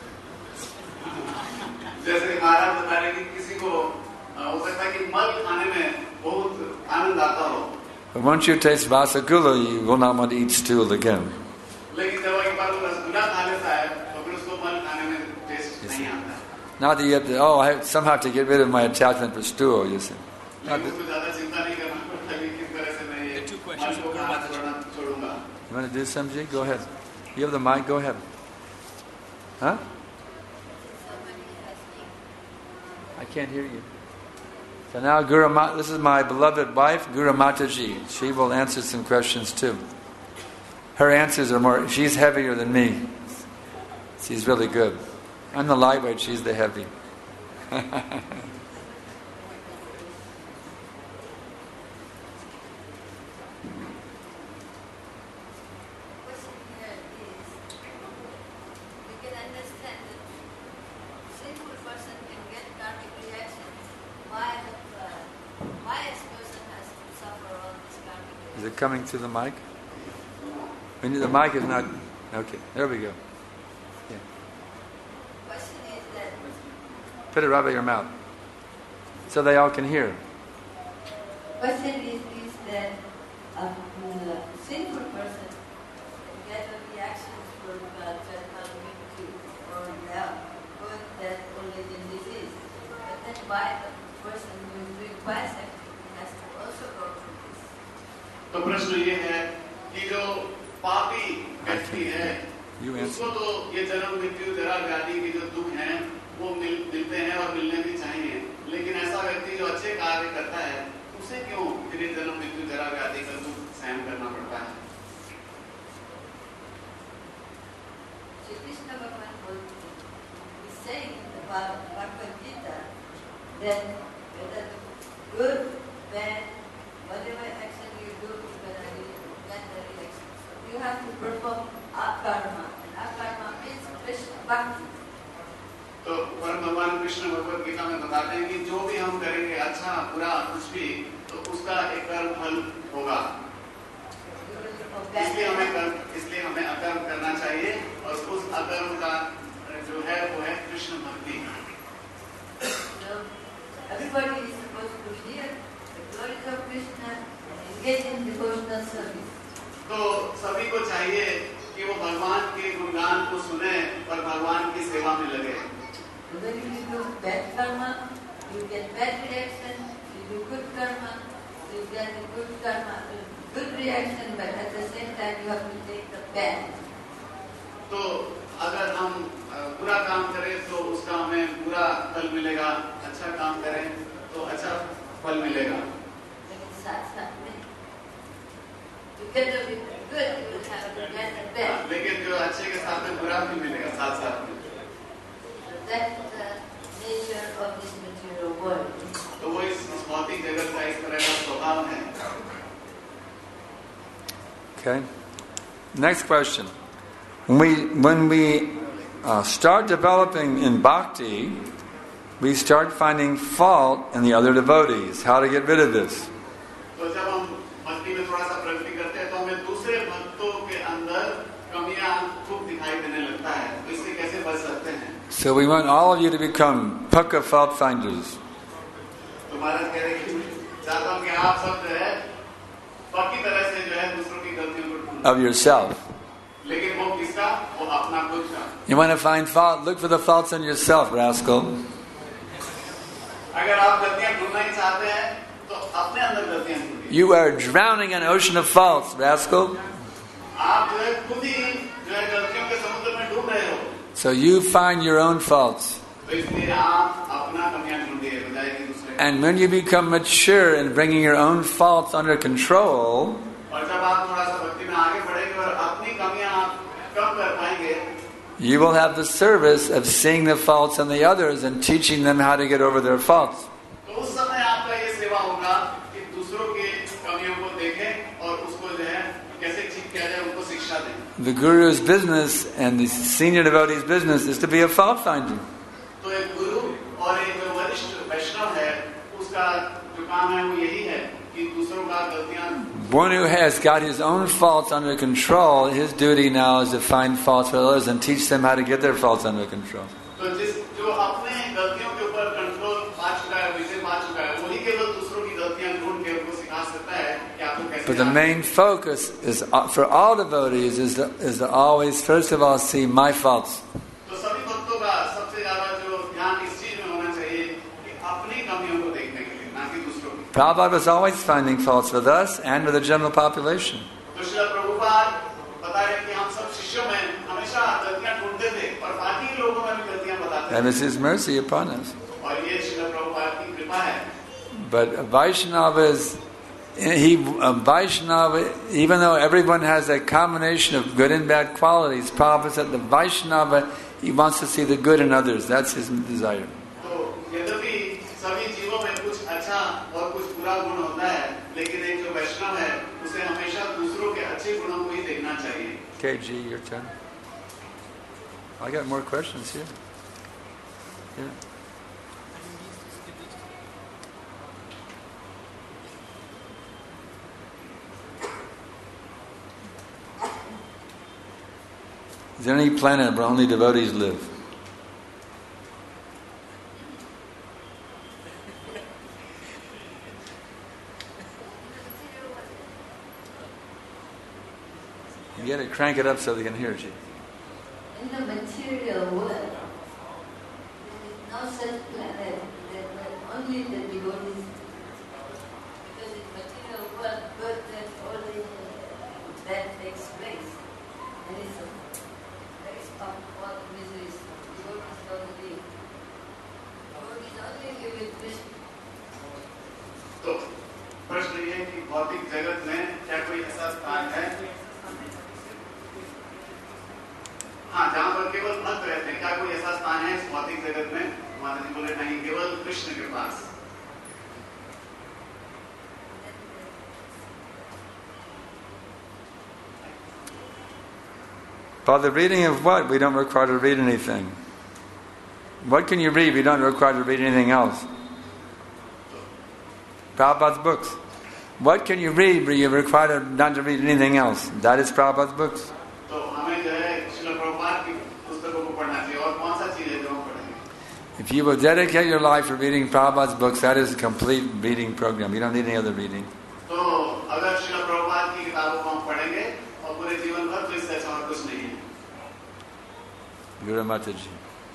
जैसे महाराज बता रहे कि किसी को अ, हो सकता है कि मल खाने में बहुत आनंद आता हो, But once you taste vasagula, you will not want to eat stool again. लेकिन जब एक बार वो रसगुल्ला खा लेता है तो फिर उसको मल खाने में टेस्ट नहीं आता है. Not that you have to, oh, I somehow have to get rid of my attachment for stool, you see. Not लेकिन that, उसको ज्यादा चिंता नहीं करना पड़ता कि किस तरह से मैं ये Two questions. मल को खाना छोड़ना छोड़ूंगा. you want to do some, G? Go ahead. You have the mic, go ahead. Huh? I can't hear you. So now Guru Ma- this is my beloved wife, Guru Mataji. She will answer some questions too. Her answers are more, she's heavier than me. She's really good. I'm the lightweight, she's the heavy. Is it coming through the mic? We need, the mic is not... Okay, there we go. Yeah. Question is that Put it right by your mouth. So they all can hear. question is, is that a uh, sinful person can get a reaction from uh, judgmental or love, but that only in disease. But then why the person who is doing bicycle has to also go through this? प्रश्न ये है कि जो पापी व्यक्ति है उसको तो ये जन्म मृत्यु जरा व्याधि के जो दुख हैं वो मिल मिलते हैं और मिलने भी चाहिए, लेकिन ऐसा व्यक्ति जो अच्छे कार्य करता है उसे क्यों फिर ये जन्म मृत्यु जरा व्याधि का दुख सहन करना पड़ता है? Shri Krishna Bhagavan is saying in the Bhagavad Gita that whether good, bad, whatever action you do, you're going to get the reaction. So you have to perform akarma, and akarma means Krishna Bhakti. तो परम भगवान कृष्ण भगवद गीता में बताते हैं कि जो भी हम करेंगे अच्छा बुरा कुछ भी तो उसका एक कर्म फल होगा, इसलिए हमें कर्म इसलिए हमें अकर्म करना चाहिए और उस अकर्म का जो है वो है कृष्ण भक्ति। So everybody is supposed to hear the glories of Krishna and engage in devotional service. तो सभी को चाहिए कि वो भगवान के गुणगान को सुने और भगवान की सेवा में लगे। When you do bad karma, you get bad reaction. You do good karma, you get a good karma, good reaction, but at the same time you have to take the bad. तो अगर हम बुरा काम करें तो उसका हमें बुरा फल मिलेगा, अच्छा काम करें तो अच्छा फल मिलेगा। लेकिन साथ साथ में together with the good, you will have to get the bad. लेकिन जो अच्छे के साथ में बुरा भी मिलेगा साथ साथ में। That's the nature of this material world. तो वो इस भौतिक जगत का इस तरह का स्वभाव है। Okay. Next question. When we when we uh, start developing in bhakti, we start finding fault in the other devotees. How to get rid of this? तो जब हम भक्ति में थोड़ा सा प्रगति करते हैं तो हमें दूसरे भक्तों के अंदर कमियां खूब दिखाई देने लगता है, तो इससे कैसे बच सकते हैं? So we want all of you to become pucka fault finders. तो महाराज कह रहे हैं कि चाहता हूं कि आप सब जो है पक्की तरह से जो है दूसरों की गलतियों को ढूंढें। Of yourself. लेकिन वो किसका? वो अपना खुद का। You want to find fault? Look for the faults in yourself, rascal. अगर आप गलतियां ढूंढना ही चाहते हैं तो अपने अंदर गलतियां ढूंढिए। You are drowning in an ocean of faults, rascal. आप जो है खुद ही जो है गलतियों के समुद्र में डूब रहे हो। So you find your own faults. तो इसलिए आप अपना कमियां ढूंढिए बजाय कि दूसरे। And when you become mature in bringing your own faults under control, और जब आप थोड़ा सा भक्ति में आगे बढ़ेंगे और अपनी कमियां आप कम कर पाएंगे, you will have the service of seeing the faults in the others and teaching them how to get over their faults. तो उस समय आपका ये सेवा होगा कि दूसरों की कमियों को देखें और उसको जो है कैसे ठीक किया जाए उनको शिक्षा दें। The guru's business and the senior devotee's business is to be a fault finder. तो एक गुरु और एक जो वरिष्ठ वैष्णव है उसका जो काम है वो यही है कि दूसरों का गलतियां। One who has got his own faults under control, his duty now is to find faults for others and teach them how to get their faults under control. तो जिस जो अपने गलतियों के ऊपर कंट्रोल पा चुका है, विजय पा चुका है, वही केवल दूसरों की गलतियां ढूंढ के उनको सिखा सकता है कि आपको कैसे। But the main focus is uh, for all devotees is to, is to always first of all see my faults. तो सभी भक्तों का सबसे ज्यादा जो ध्यान इस चीज में होना चाहिए कि अपनी कमियों को देखने के लिए, ना कि दूसरों की। Prabhupada was always finding faults with us and with the general population. तो श्रील प्रभुपाद बता रहे कि हम सब शिष्यों में हमेशा गलतियां ढूंढते थे और बाकी लोगों में भी गलतियां बताते थे। That is His mercy upon us. और ये श्रील प्रभुपाद की कृपा है। But a Vaishnava is, he, a Vaishnava, even though everyone has a combination of good and bad qualities, Prabhupada said the Vaishnava, he wants to see the good in others. That's his desire. तो यद्यपि सभी जीवों में कुछ अच्छा और कुछ बुरा गुण होता है, लेकिन एक जो वैष्णव है उसे हमेशा दूसरों के अच्छे गुणों को ही देखना चाहिए। K G, your turn. I got more questions here. Yeah. Is there any planet where only devotees live? You got to crank it up so they can hear you. In the material world, there is no such planet that where only the devotees. Because in material world, good and holy भौतिक जगत में क्या कोई ऐसा स्थान है, हाँ, जहाँ पर केवल भक्त रहते हैं, क्या कोई ऐसा स्थान है इस भौतिक जगत में? माता जी बोले नहीं, केवल कृष्ण के पास। For the reading of what? We don't require to read anything. What can you read? We don't require to read anything else. Prabhupada's books. What can you read where you're required to not to read anything else? That is Prabhupada's books. If you will dedicate your life to reading Prabhupada's books, that is a complete reading program. You don't need any other reading. Guru Mataji.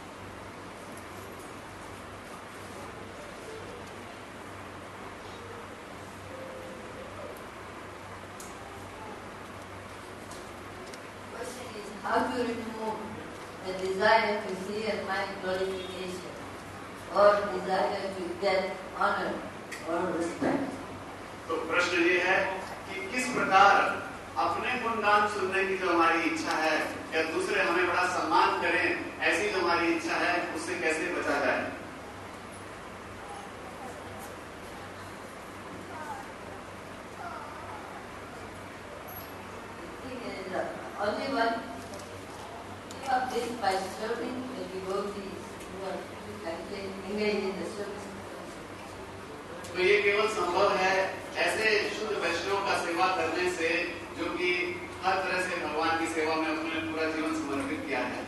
Question is, how to remove the desire to see and mind glorification, or desire to get honor or respect? तो प्रश्न ये है कि किस प्रकार अपने गुणगान सुनने की जो हमारी इच्छा है या दूसरे हमें बड़ा सम्मान करें, ऐसी जो हमारी इच्छा है, उससे कैसे बचा जाए? Only one thing of this by serving the devotees who are engaged in the service. तो ये केवल संभव है ऐसे शुद्ध वैष्णव का सेवा करने से जो कि हर तरह से भगवान की सेवा में अपने पूरा जीवन समर्पित किया है।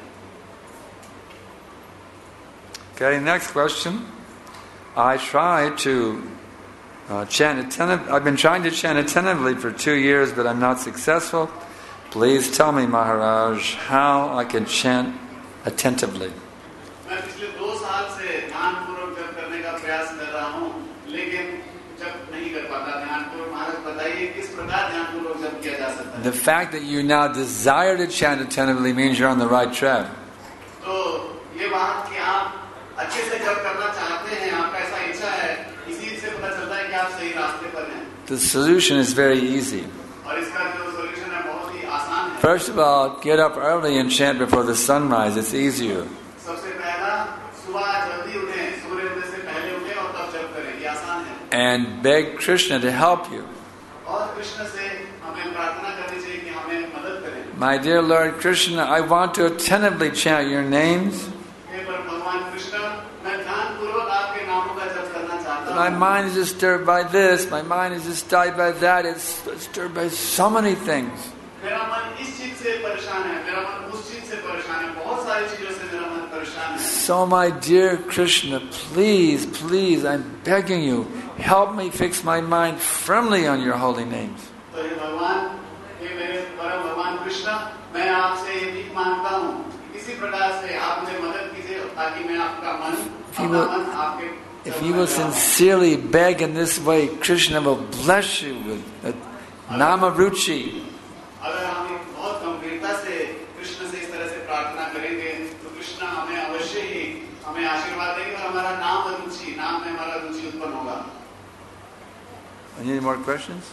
Okay, next question. I try to uh, chant attentively. I've been trying to chant attentively for two years, but I'm not successful. Please tell me, Maharaj, how I can chant attentively. मैं पिछले दो साल से ध्यानपूर्वक जप करने का प्रयास कर रहा हूँ, लेकिन जप नहीं कर पाता ध्यानपूर्वक। महाराज बताइए किस प्रकार ध्यानपूर्वक जप किया जा सकता है? The fact that you now desire to chant attentively means you're on the right track. तो ये बात कि आप अच्छे से जप करना चाहते हैं, आपका ऐसा इच्छा है, इसी से पता चलता है कि आप सही रास्ते पर हैं। The solution is very easy. और इसका जो सॉल्यूशन है बहुत ही आसान है। First of all, get up early and chant before the sunrise. It's easier. सबसे पहला सुबह जल्दी उठें, सूर्योदय से पहले उठें और तब जप करें, ये आसान है। And beg Krishna to help you. और कृष्ण से हमें प्रार्थना करनी चाहिए कि हमें मदद करें। My dear Lord Krishna, I want to attentively chant your names. हे पर भगवान कृष्ण, मैं ध्यानपूर्वक आपके नामों का जप करना चाहता हूँ। My mind is disturbed by this. My mind is disturbed by that. It's disturbed by so many things. मेरा मन इस चीज से परेशान है, मेरा मन उस चीज से परेशान है, बहुत सारी चीजों से मेरा मन परेशान है। So my dear Krishna, please, please, I'm begging you, help me fix my mind firmly on your holy names. तो हे भगवान, हे मेरे परम भगवान कृष्ण, मैं आपसे ये भीख मांगता हूँ, इसी प्रकार से आप मुझे मदद कीजिए ताकि मैं आपका मन, अपना मन आपके If you will sincerely beg in this way, Krishna will bless you with a namaruchi. अगर हम बहुत गंभीरता से कृष्ण से इस तरह से प्रार्थना करेंगे तो कृष्ण हमें अवश्य ही हमें आशीर्वाद देंगे और हमारा नाम रुचि नाम में हमारा रुचि उत्पन्न होगा। Any more questions?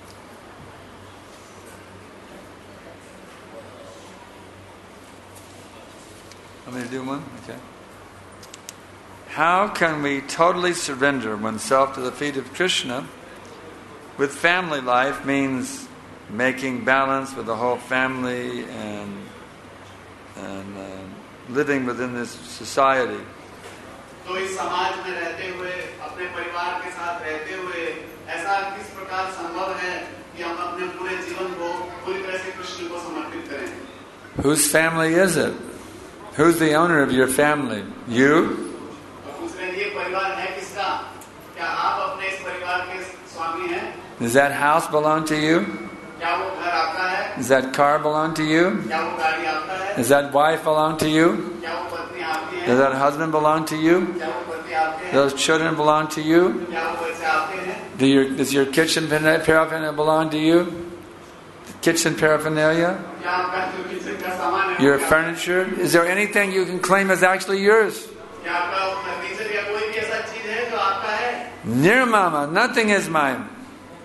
I'm going to do one? Okay. How can we totally surrender oneself to the feet of Krishna with family life means making balance with the whole family and and uh, living within this society. तो इस समाज में रहते हुए अपने परिवार के साथ रहते हुए ऐसा किस प्रकार संभव है कि हम अपने पूरे जीवन को पूरी तरह से कृष्ण को समर्पित करें? Whose family is it? Who's the owner of your family? You? तो दूसरे ये परिवार है किसका? क्या आप अपने इस परिवार के स्वामी हैं? Does that house belong to you? क्या वो घर आपका है? Does that car belong to you? क्या वो गाड़ी आपका है? Does that wife belong to you? क्या वो पत्नी आपकी है? Does that husband belong to you? क्या वो पति आपके हैं? Those children belong to you? क्या वो बच्चे आपके हैं? Do your, does your kitchen paraphernalia belong to you? The kitchen paraphernalia? क्या आपका जो किचन का सामान है? Your furniture? Is there anything you can claim as actually yours? क्या आपका फर्नीचर या कोई भी ऐसा चीज है जो आपका है? Nirmama, nothing is mine.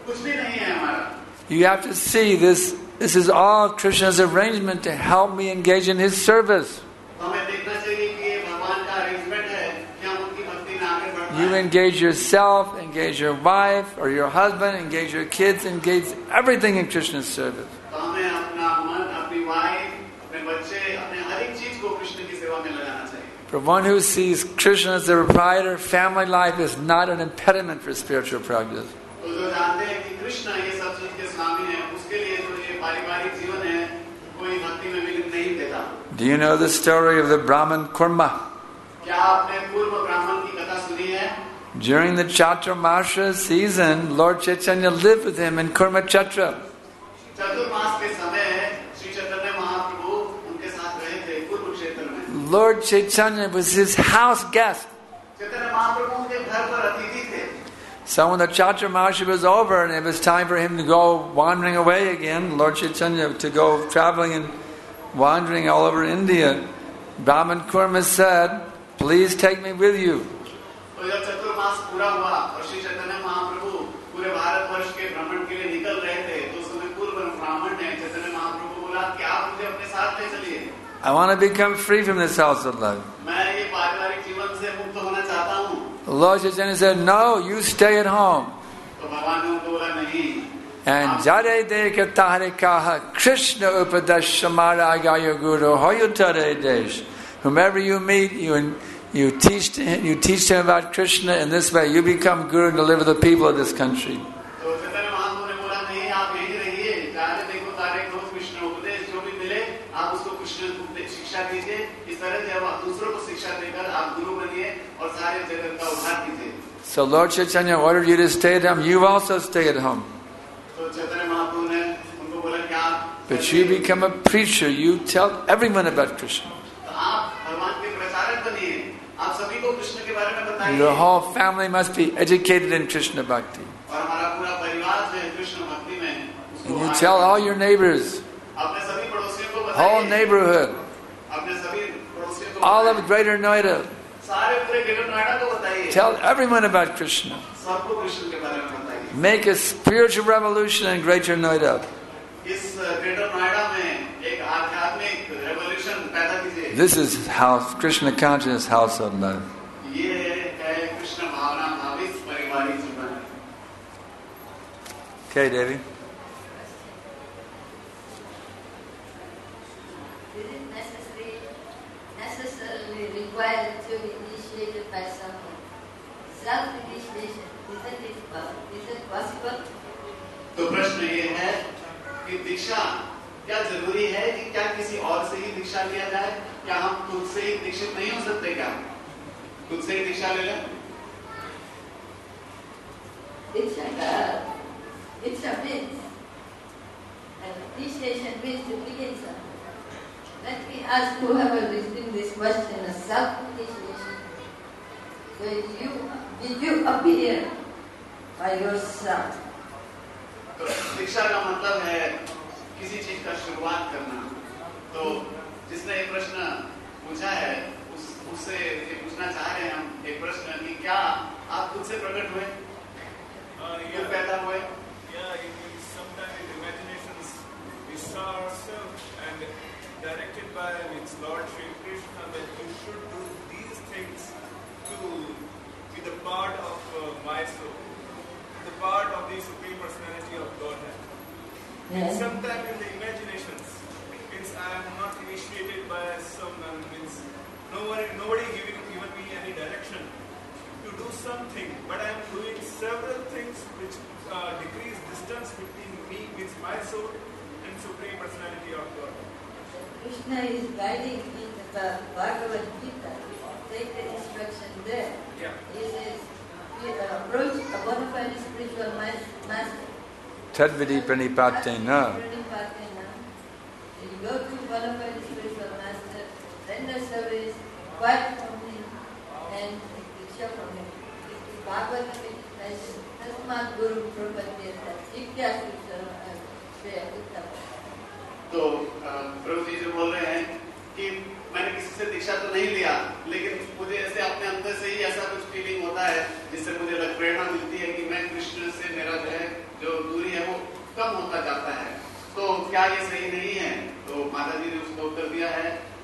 कुछ भी नहीं है हमारा. You have to see this. This is all Krishna's arrangement to help me engage in His service. हमें देखना चाहिए कि ये भगवान का arrangement है कि हम उनकी भक्ति में आगे बढ़ पाएं. You engage yourself, engage your wife or your husband, engage your kids, engage everything in Krishna's service. तो हमें अपना मन, अपनी वाइफ, अपने बच्चे, अपने हर एक चीज को कृष्ण की सेवा में लगाना चाहिए. For one who sees Krishna as the proprietor, family life is not an impediment for spiritual progress. तो जो जानते हैं कि कृष्ण ये सब चीज के स्वामी हैं, उसके लिए जो ये पारिवारिक जीवन है, कोई भक्ति में विघ्न नहीं देता. Do you know the story of the Brahman Kurma? क्या आपने पूर्व ब्राह्मण की कथा सुनी है? During the Chaturmasha season, Lord Chaitanya lived with him in Kurma Chatra. चतुर्मास के समय श्री चैतन्य महाप्रभु उनके साथ रहे थे कुरुक्षेत्र में. Lord Chaitanya was his house guest. Chaitanya Mahaprabhu उनके घर पर अतिथि थे. So when the Chaturmasha was over and it was time for him to go wandering away again, Lord Chaitanya to go traveling and wandering all over India, Brahman Kurma said, "Please take me with you." तो जब चतुर्मास पूरा हुआ और श्री चैतन्य महाप्रभु पूरे भारतवर्ष के भ्रमण के लिए निकल रहे थे, तो उस समय पूर्व ब्राह्मण ने चैतन्य महाप्रभु को बोला कि आप मुझे अपने साथ ले चलिए. I want to become free from this house of life. मैं ये पारिवारिक जीवन से मुक्त होना चाहता हूँ. Lord Chaitanya said, "No, you stay at home." तो भगवान ने उनको बोला नहीं. And Jare Deka Taharikaha Krishna Upadesh Samaragaya Guru Hoyutare Desh. Whomever you meet, you you teach to him, you teach him about Krishna. In this way, you become guru and deliver the people of this country. तो चैतन्य महाप्रभु ने बोला नहीं, आप यहीं रहिए. जारे देखो तारे को कृष्ण उपदेश जो भी मिले, आप उसको कृष्ण शिक्षा दीजिए. इस तरह जब आप दूसरों को शिक्षा देकर आप गुरु बनिए और सारे जगत का उद्धार कीजिए. So Lord Chaitanya ordered you to stay at home. You also stay at home. तो चैतन्य महाप्रभु ने उनको बोला कि आप But you become a preacher. You tell everyone about Krishna. तो आप भगवान के प्रचारक बनिए. आप सभी को कृष्ण के बारे में बताइए. Your whole family must be educated in Krishna Bhakti. और हमारा पूरा परिवार जो है कृष्ण भक्ति में उसको And you tell all your neighbors, अपने सभी पड़ोसियों को whole बताइए. neighborhood, अपने सभी पड़ोसियों को all बताइए. of Greater Noida. सारे पूरे ग्रेटर नोएडा को बताइए. Tell everyone about Krishna. सबको कृष्ण के बारे में बताइए. Make a spiritual revolution in Greater Noida. इस ग्रेटर नोएडा में एक आध्यात्मिक रेवोल्यूशन पैदा कीजिए. This is house Krishna conscious house of love. ये है कृष्ण भावना भावित पारिवारिक जीवन. Okay, Devi. Is it necessary, necessarily required to be initiated by someone? Self-initiation, isn't it possible? Is it possible? तो प्रश्न ये है कि दीक्षा क्या जरूरी है कि क्या किसी और से ही दीक्षा लिया जाए? क्या हम खुद से ही दीक्षित नहीं हो सकते? क्या खुद से ही दीक्षा ले लें? Diksha, Diksha means, and initiation means to begin something. Let me ask whoever is listening this question, a self-initiation. So you, did you appear by yourself? तो दीक्षा का मतलब है किसी चीज का शुरुआत करना. तो जिसने ये प्रश्न पूछा है उस उससे ये पूछना चाह रहे हैं हम एक प्रश्न कि क्या आप खुद से प्रकट हुए? खुद पैदा हुए? Yeah, in, in sometimes in imaginations we saw ourselves and directed by its Lord Shri Krishna that you should do these things to be the part of uh, my soul, the part of the Supreme Personality of Godhead. Yeah. And sometimes in the imaginations, means I am not initiated by someone, means no one, nobody giving given me any direction to do something, but I am doing several things which uh, decrease distance between me, means my soul, and Supreme Personality of God. Krishna is guiding in the Bhagavad Gita. Take the instruction there. Yeah. He says, you approach a bona fide spiritual mas- master. Tadvidi pranipatena. Pranipatena. You go to bona fide spiritual master, render service, quiet from him, and diksha from him. This is Bhagavatam it mentions, Tasmat Guru Prapadyata, Jigyashu Shreya Uttama. तो प्रभु जी जो बोल रहे हैं कि मैंने किसी से दीक्षा तो नहीं लिया, लेकिन मुझे ऐसे अपने अंदर से ही ऐसा कुछ फीलिंग होता है जिससे मुझे प्रेरणा मिलती है कि मैं कृष्ण से मेरा जो है जो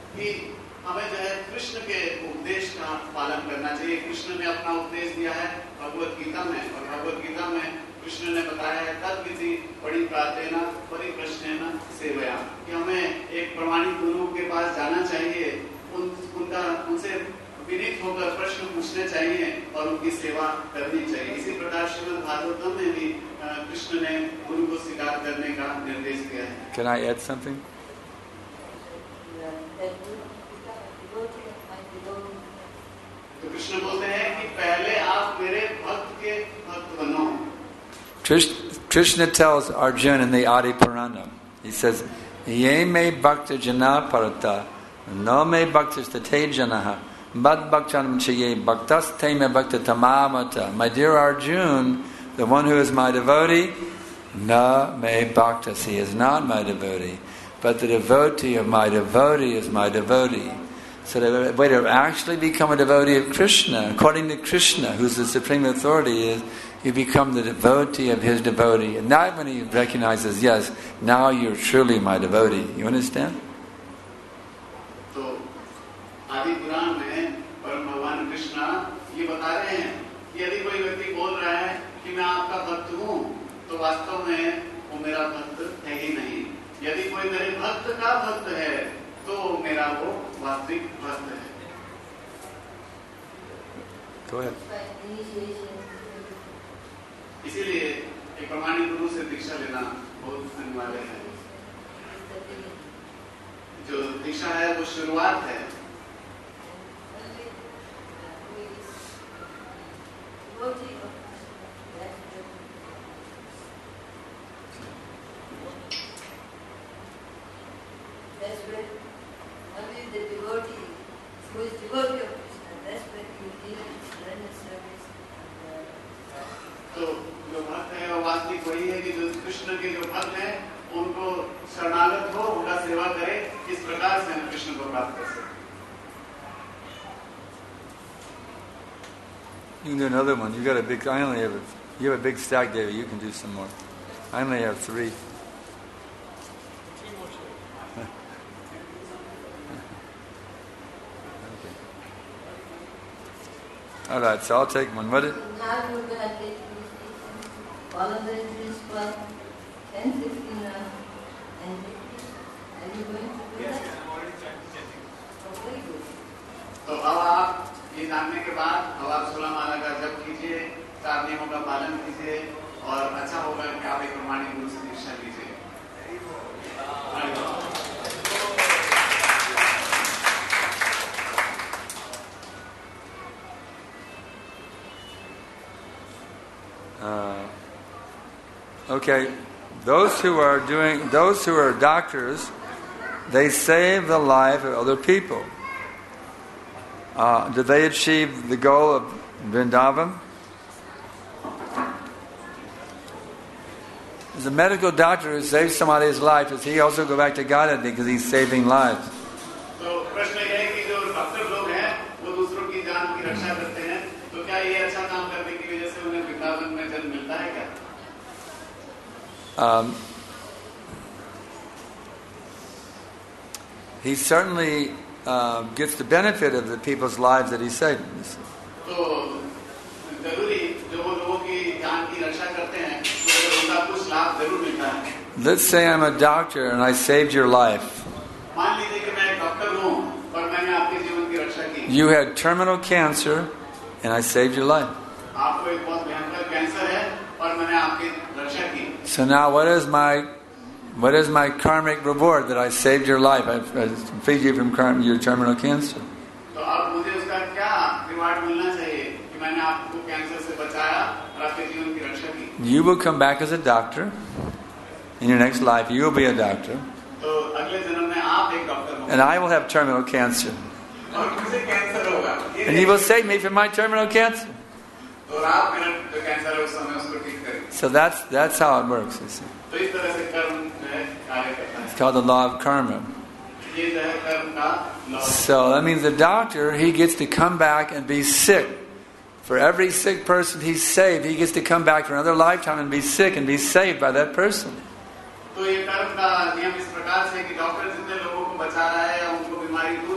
कि हमें जो है कृष्ण के उपदेश का पालन करना चाहिए। कृष्ण ने अपना उपदेश दिया है भगवत गीता में, और भगवत गीता में कृष्ण ने बताया है तद विधि बड़ी प्रार्थना परिप्रश्नेन सेवया, कि हमें एक प्रमाणित गुरु के पास जाना चाहिए, उन उनका उनसे विनीत होकर प्रश्न पूछने चाहिए और उनकी सेवा करनी चाहिए। इसी प्रकार श्रीमद् भागवतम में भी कृष्ण ने गुरु को स्वीकार करने का निर्देश दिया है। Can I add something? तो कृष्ण बोलते हैं कि पहले आप मेरे भक्त के भक्त बनो। Krishna tells Arjuna in the Adi Purana, he says, Ye me bhakta jana parata, no me bhaktas tate janaha, bad bhaktanam chaye bhaktas te me bhakta tamamata. My dear Arjuna, the one who is my devotee, na me bhaktas, he is not my devotee, but the devotee of my devotee is my devotee. So the way to actually become a devotee of Krishna, according to Krishna, who's the supreme authority, is you become the devotee of his devotee. And that when he recognizes, yes, now you're truly my devotee. You understand? तो आदि पुराण में परम भगवान कृष्ण ये बता रहे हैं कि यदि कोई व्यक्ति बोल रहा है कि मैं आपका भक्त हूँ, तो वास्तव में वो मेरा भक्त है ही नहीं। यदि कोई मेरे भक्त का भक्त है, तो मेरा वो वास्तविक भक्त है। Go ahead. इसीलिए एक प्रमाणित गुरु से दीक्षा लेना बहुत अनिवार्य है। जो दीक्षा है वो शुरुआत है। That's where only the devotee who is devotee of Krishna, that's where he will give surrender service. तो जो भक्त है वो वास्तविक वही है कि जो कृष्ण के जो भक्त हैं उनको शरणागत हो, उनका सेवा करे। इस प्रकार से हम कृष्ण को प्राप्त कर सकते हैं। You can do another one. You got a big. I only have a. You have a big stack, David. You can do some more. I only have three. Okay. All right. So I'll take one. What? It, Now we're going to take all of the principle, ten, fifteen, uh, and fifty. Are you going to do Yes, that? I'm already chanting. Oh, very good. तो अब आप ये जानने के बाद अब आप सोलह माला का जप कीजिए, चार नियमों का पालन कीजिए, और अच्छा होगा कि आप एक प्रमाणित गुरु से दीक्षा लीजिए। Uh, okay, those who are doing, those who are doctors, they save the life of other people. Uh, did they achieve the goal of Vrindavan? As a medical doctor who saves somebody's life, does he also go back to Godhead because he's saving lives? तो प्रश्न ये है कि जो doctor लोग हैं वो दूसरों की जान की रक्षा करते हैं, तो क्या ये अच्छा काम करने की वजह से उन्हें वृंदावन में जन्म मिलता है क्या? Um, he certainly uh, gets the benefit of the people's lives that he saved. तो जरूरी जो वो लोगों की जान की रक्षा करते हैं, तो उनका कुछ लाभ जरूर मिलता है। Let's say I'm a doctor and I saved your life. मान लीजिए कि मैं एक डॉक्टर हूँ और मैंने आपके जीवन की रक्षा की। You had terminal cancer and I saved your life. आपको एक बहुत भयंकर कैंसर है और मैंने आपकी रक्षा की। So now what is my what is my karmic reward that I saved your life? I, I freed you from karm, your terminal cancer. तो अब मुझे उसका क्या रिवार्ड मिलना चाहिए कि मैंने आपको कैंसर से बचाया और आपके जीवन की रक्षा की? You will come back as a doctor. In your next life, you will be a doctor. तो अगले जन्म में आप एक डॉक्टर होंगे And I will have terminal cancer. और मुझे कैंसर होगा। ये And you will save me from my terminal cancer. तो आप मेरा जो कैंसर है उस समय उसको ठीक करें। So that's that's how it works. You see. तो इस तरह से कर्म जो है कार्य करता है। It's called the law of karma. ये जो है कर्म का law। So that means the doctor, he gets to come back and be sick. For every sick person he's saved, he gets to come back for another lifetime and be sick and be saved by that person. तो ये कर्म का नियम इस प्रकार से कि doctor जितने लोगों को बचा रहा है या उनको बीमारी दूर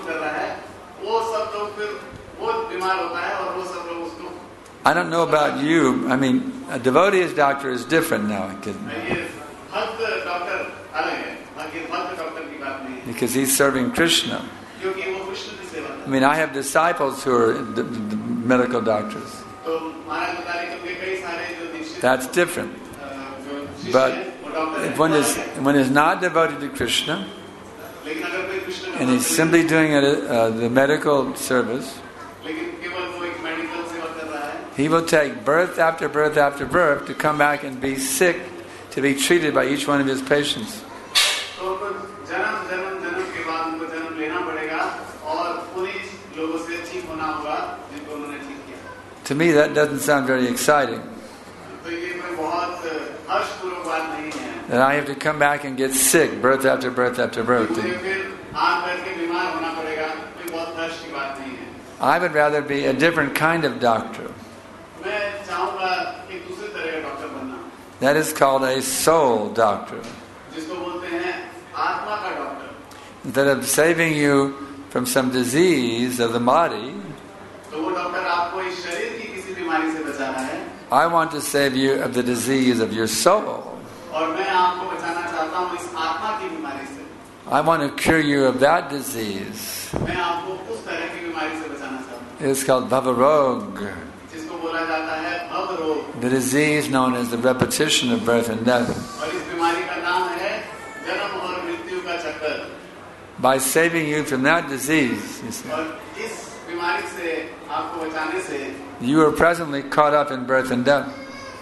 वो सब लोग फिर वो बीमार होता है और वो सब लोग उसको. I don't know about you. I mean, a devotee's doctor is different now. ये भक्त डॉक्टर अलग है. बाकी भक्त डॉक्टर की बात नहीं है. Because he's serving Krishna. क्योंकि वो कृष्ण की सेवा करता है. I mean, I have disciples who are d- d- medical doctors. तो महाराज बता रहे कि कई सारे जो दीक्षित. That's different. जो शिष्य But हैं, वो डॉक्टर हैं. if one is one is not devoted to Krishna लेकिन अगर कोई कृष्ण का and he's simply doing it, uh, the medical service, लेकिन केवल वो एक मेडिकल सेवा कर रहा है. he will take birth after birth after birth to come back and be sick to be treated by each one of his patients. तो उनको जन्म जन्म जन्म के बाद उनको जन्म लेना पड़ेगा और पूरी लोगों से ठीक होना होगा जिनको उन्होंने ठीक किया. To me, that doesn't sound very exciting. तो ये कोई बहुत हर्षपूर्वक बात नहीं है. That I have to come back and get sick birth after birth after birth. मुझे फिर आम बैठ के बीमार होना पड़ेगा. कोई बहुत हर्ष की बात नहीं है. I would rather be a different kind of doctor. मैं चाहूंगा एक दूसरे तरह का डॉक्टर बनना. That is called a soul doctor. जिसको बोलते हैं आत्मा का doctor. Instead of saving you from some disease of the body, तो वो डॉक्टर आपको इस शरीर की किसी बीमारी से बचा रहा है. I want to save you of the disease of your soul. और मैं आपको बचाना चाहता हूँ इस आत्मा की बीमारी से. I want to cure you of that disease. मैं आपको उस तरह की बीमारी से बचाना चाहता हूँ. It's called Bhavarog, जिसको बोला जाता है भव रोग. the disease known as the repetition of birth and death. और इस बीमारी का नाम है जन्म और मृत्यु का चक्कर. By saving you from that disease, you see, और इस बीमारी से आपको बचाने से you are presently caught up in birth and death.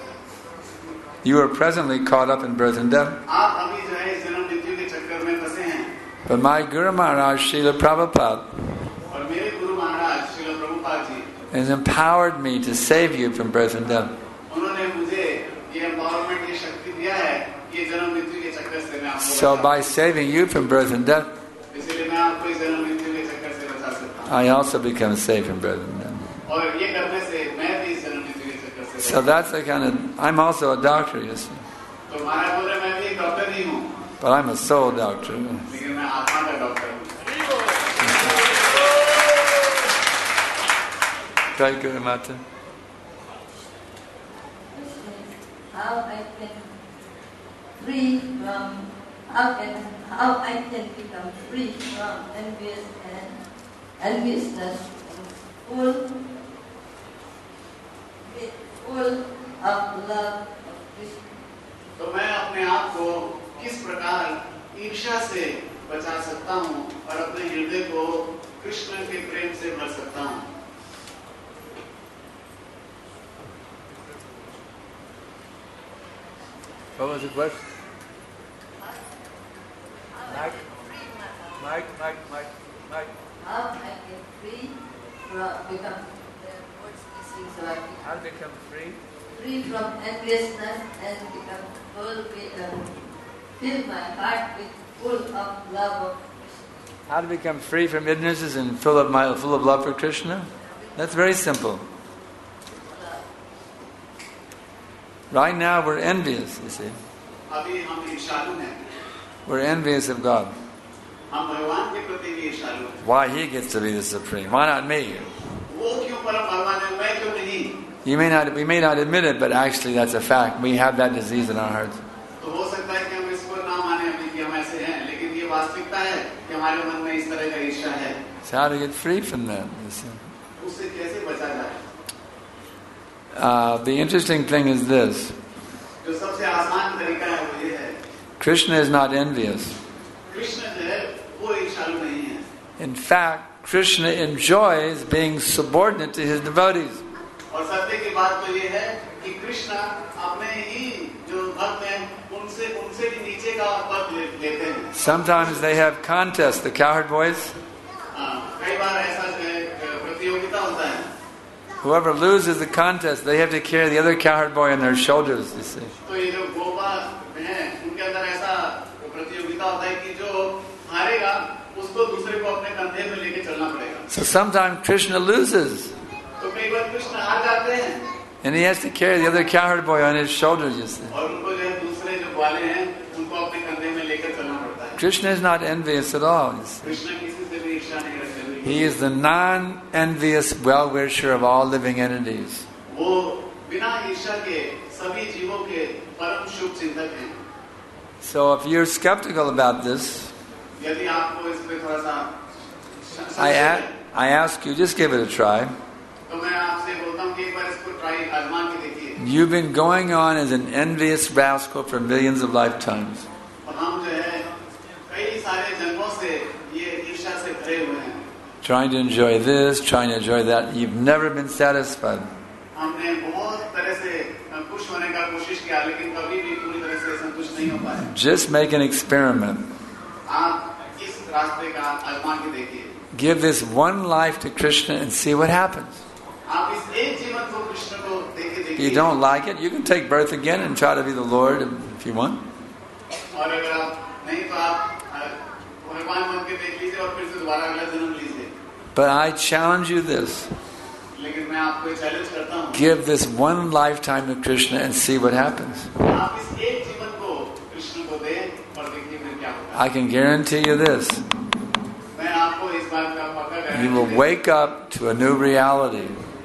You are presently caught up in birth and death. आप अभी जो है इस जन्म मृत्यु के चक्कर में फंसे हैं. But my Guru Maharaj, Srila Prabhupada, और मेरे Guru Maharaj Srila Prabhupada ji has empowered me to save you from birth and death. उन्होंने मुझे ये एम्पावरमेंट की शक्ति दिया है. ये जन्म मृत्यु के चक्कर से मैं आपको So बचा. by saving you from birth and death, इसलिए मैं आपको इस जन्म मृत्यु के चक्कर से बचा सकता हूँ. I also become safe from birth and death. और ये करने से मैं भी इस जन्म मृत्यु के चक्कर से So बचा. that's the kind of, I'm also a doctor, you see. तो महाराज बोल रहे मैं भी एक डॉक्टर ही हूँ. But I'm a soul doctor. लेकिन मैं आत्मा का डॉक्टर हूँ. Jai Guru Mata. How I can free from how can how I can become free from envious and enviousness and full with full of love of Krishna. तो मैं अपने आप को किस प्रकार ईर्ष्या से बचा सकता हूँ और अपने हृदय को कृष्ण के प्रेम से भर सकता हूँ. What was the question? Mike, Mike, Mike, Mike, Mike. How I can free from become the what's missing so I can How to become free? free from enviousness and become full with um, fill my heart with full of love of Krishna. How to become free from ignorance and full of my, full of love for Krishna? That's very simple. Right now we're envious, you see. अभी हम ईर्ष्यालु हैं. We're envious of God. हम भगवान के प्रति भी ईर्ष्यालु हैं. Why he gets to be the supreme? Why not me? वो क्यों परम भगवान है, मैं क्यों नहीं? You may not, we may not admit it, but actually that's a fact. We have that disease in our hearts. तो हो सकता है कि हम इसको ना माने अभी कि हम ऐसे हैं, लेकिन ये वास्तविकता है कि हमारे मन में इस तरह का ईर्ष्या है. So how to get free from that? You see? उससे कैसे बचा जाए? Uh, the interesting thing is this. जो सबसे आसान तरीका है वो ये है. Krishna is not envious. Krishna जो है वो ईर्ष्यालु नहीं है. In fact, Krishna enjoys being subordinate to his devotees. और सत्य की बात तो ये है कि कृष्ण अपने ही जो भक्त हैं उनसे उनसे भी नीचे का पद ले, लेते हैं. Sometimes they have contests, the cowherd boys. हाँ, कई बार ऐसा जो है प्रतियोगिता होता है. Whoever loses the contest, they have to carry the other cowherd boy on their shoulders, you see. तो ये जो गोपा हैं उनके अंदर ऐसा प्रतियोगिता होता है कि जो हारेगा उसको दूसरे को अपने कंधे में लेके चलना पड़ेगा. So sometimes Krishna loses. तो कई बार कृष्ण हार जाते हैं. And he has to carry the other cowherd boy on his shoulders, you see. और उनको जो है दूसरे जो ग्वाले हैं उनको अपने कंधे में लेकर चलना पड़ता है. Krishna is not envious at all. He's- Krishna किसी से भी ईर्ष्या नहीं रखते हुए He is the non-envious well-wisher of all living entities. वो बिना ईर्ष्या के सभी जीवों के परम शुभ चिंतक हैं। So if you're skeptical about this, यदि आपको इस पे थोड़ा सा I, संशय a- है, I ask you, just give it a try. तो मैं आपसे बोलता हूँ कि एक बार इसको ट्राई आजमा के देखिए। You've been going on as an envious rascal for millions of lifetimes. और हम जो है कई सारे जन्मों से ये ईर्ष्या से भरे हुए हैं। Trying to enjoy this, trying to enjoy that. You've never been satisfied. हमने बहुत तरह से खुश होने का कोशिश किया, लेकिन कभी भी पूरी तरह से संतुष्ट नहीं हो पाए। Just make an experiment. आप इस रास्ते का आजमा के देखिए। Give this one life to Krishna and see what happens. आप इस एक जीवन को कृष्ण को देखे If देखिए। you don't like it, you can take birth again and try to be the Lord if you want. और अगर आप नहीं तो आप अ, भगवान बन के देख लीजिए और फिर से दोबारा अगला जन्म लीजिए। But I challenge you this. लेकिन मैं आपको ये चैलेंज करता हूँ, Give this one lifetime to Krishna and see what happens. आप इस एक जीवन को कृष्ण को दें और देखिए फिर क्या होता है। I can guarantee you this. मैं आपको इस बात का पक्का गारंटी You will देता हूँ, wake up to a new reality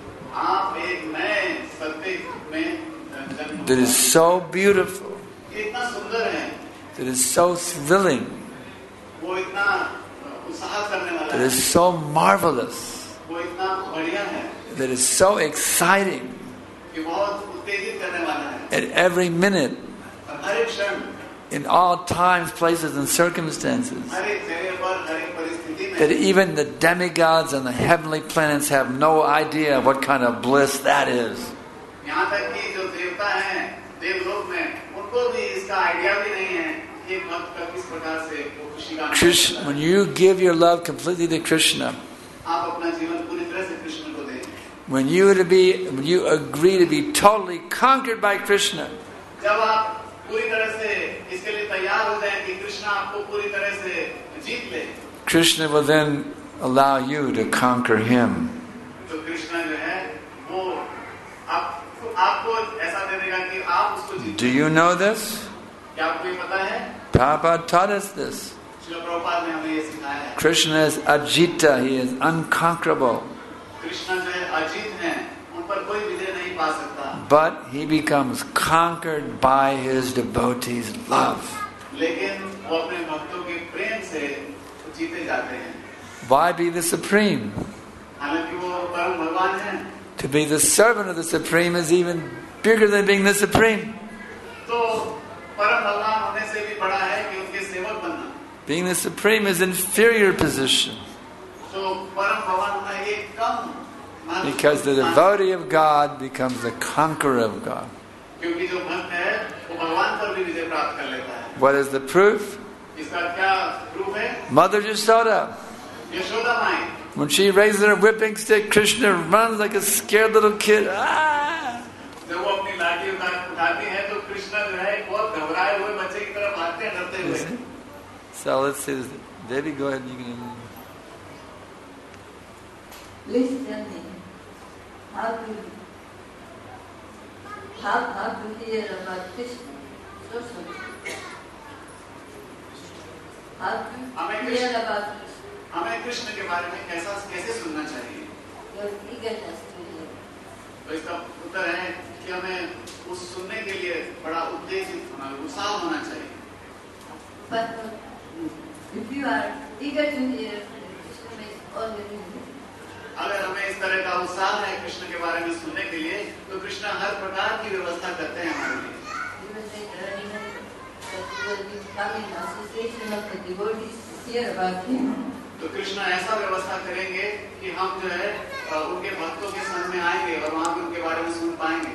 आप एक नए सत्य में जन्म that is so beautiful, ये इतना सुंदर है, that is so thrilling, वो इतना उत्साह करने वाला that है, is so marvelous, वो इतना बढ़िया है that is so exciting कि बहुत उत्तेजित करने वाला है। at every minute, और हर एक क्षण, in all times, places, and circumstances, हर एक जगह पर, हर एक परिस्थिति that में, even the demigods on the heavenly planets have no idea what kind of bliss that is. यहाँ तक कि जो देवता हैं देवलोक में, उनको भी इसका आइडिया भी नहीं है कि एक भक्त का किस प्रकार से वो खुशी का अनुभव Krishna, करता when है। you give your love completely to Krishna, आप अपना जीवन पूरी तरह से कृष्ण को दें। when you to be, when you agree to be totally conquered by Krishna, जब आप पूरी तरह से इसके लिए तैयार हो जाएं कि कृष्ण आपको पूरी तरह से जीत ले, Krishna will then allow you to conquer him. तो कृष्ण जो है वो आप आपको ऐसा दे देगा कि आप उसको जीत। Do you know this? क्या आपको ये पता है? Prabhupada taught us this. Srila Prabhupada ने हमें ये सिखाया है। Krishna is Ajita, he is unconquerable. Krishna जो है अजीत हैं, उन पर कोई विजय नहीं पा सकता। But he becomes conquered by his devotees' love. लेकिन वो अपने भक्तों के प्रेम से जीते जाते हैं। Why be the supreme? हालांकि वो परम भगवान हैं, To be the servant of the supreme is even bigger than being the supreme. तो परम भगवान होने से भी बड़ा है कि उनके सेवक बनना। Being the supreme is inferior position. तो परम भगवान होना ये कम महत्वपूर्ण Because the स्थान है। devotee of God becomes the conqueror of God. क्योंकि जो भक्त है वो भगवान पर भी विजय प्राप्त कर लेता है। What is the proof? इसका क्या प्रूफ है? Mother Yashoda. Yashoda my When she raises her whipping stick, Krishna runs like a scared little kid. Ah! जब वो अपनी लाठी उठा उठाती है तो कृष्ण जो है बहुत घबराए हुए बच्चे की तरफ भागते हैं डरते हुए। So let's see this. Devi, go ahead. You can... Please tell me, how to how how to hear about Krishna? So sorry. How to हमें hear कृष्ण about Krishna? हमें कृष्ण के बारे में कैसा कैसे सुनना चाहिए? Your eagerness to hear. तो इसका उत्तर है कि हमें उस सुनने के लिए बड़ा उत्तेजित होना, उत्साह होना चाहिए। But uh, if you are eager to hear, then Krishna is already here. अगर हमें इस तरह का उत्साह है कृष्ण के बारे में सुनने के लिए, तो कृष्ण हर प्रकार की व्यवस्था करते हैं हमारे लिए। Even later, even that you will become in association of the devotees to hear about him. तो कृष्ण ऐसा व्यवस्था करेंगे कि हम जो है अ, उनके भक्तों के संग में आएंगे और वहां भी उनके बारे में सुन पाएंगे।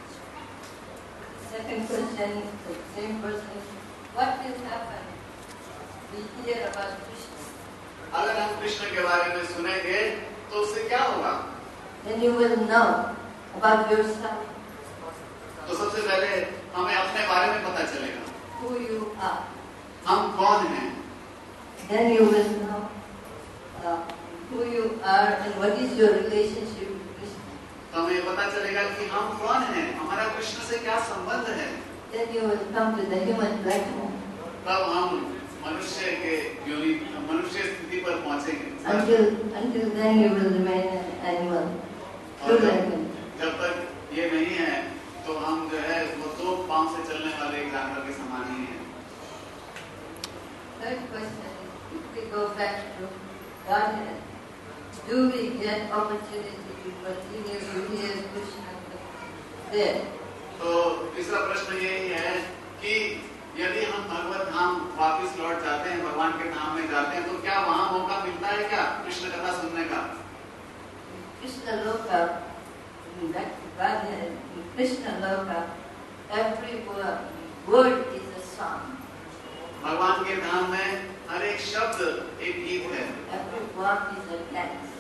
Second question, the same person. What will happen? We hear about Krishna. अगर हम कृष्ण के बारे में सुनेंगे तो उससे क्या होगा? Then you will know about yourself, तो सबसे पहले हमें अपने बारे में पता चलेगा, who you are. हम कौन हैं। Then you will know uh, who you are and what is your relationship with Krishna. तो हमें पता चलेगा कि हम कौन हैं, हमारा कृष्ण से क्या संबंध है। Then you will come to the human platform. तब हम मनुष्य के योनि मनुष्य स्थिति पर पहुंचेंगे। Until until then you will remain an animal. और जब तक ये नहीं है तो हम जो है वो दो पांव से चलने वाले एक जानवर के समान ही हैं। Third question is, if we go back to Godhead, do we get opportunity to continue to hear Krishna there? तो तीसरा प्रश्न यही है कि यदि हम भगवत धाम वापस लौट जाते हैं, भगवान के धाम में जाते हैं, तो क्या वहाँ मौका मिलता है क्या कृष्ण कथा सुनने का? Krishna Loka, back to Godhead, in Krishna Loka, every word, word is a song. भगवान के धाम में हर एक शब्द एक गीत है। Every walk is a dance.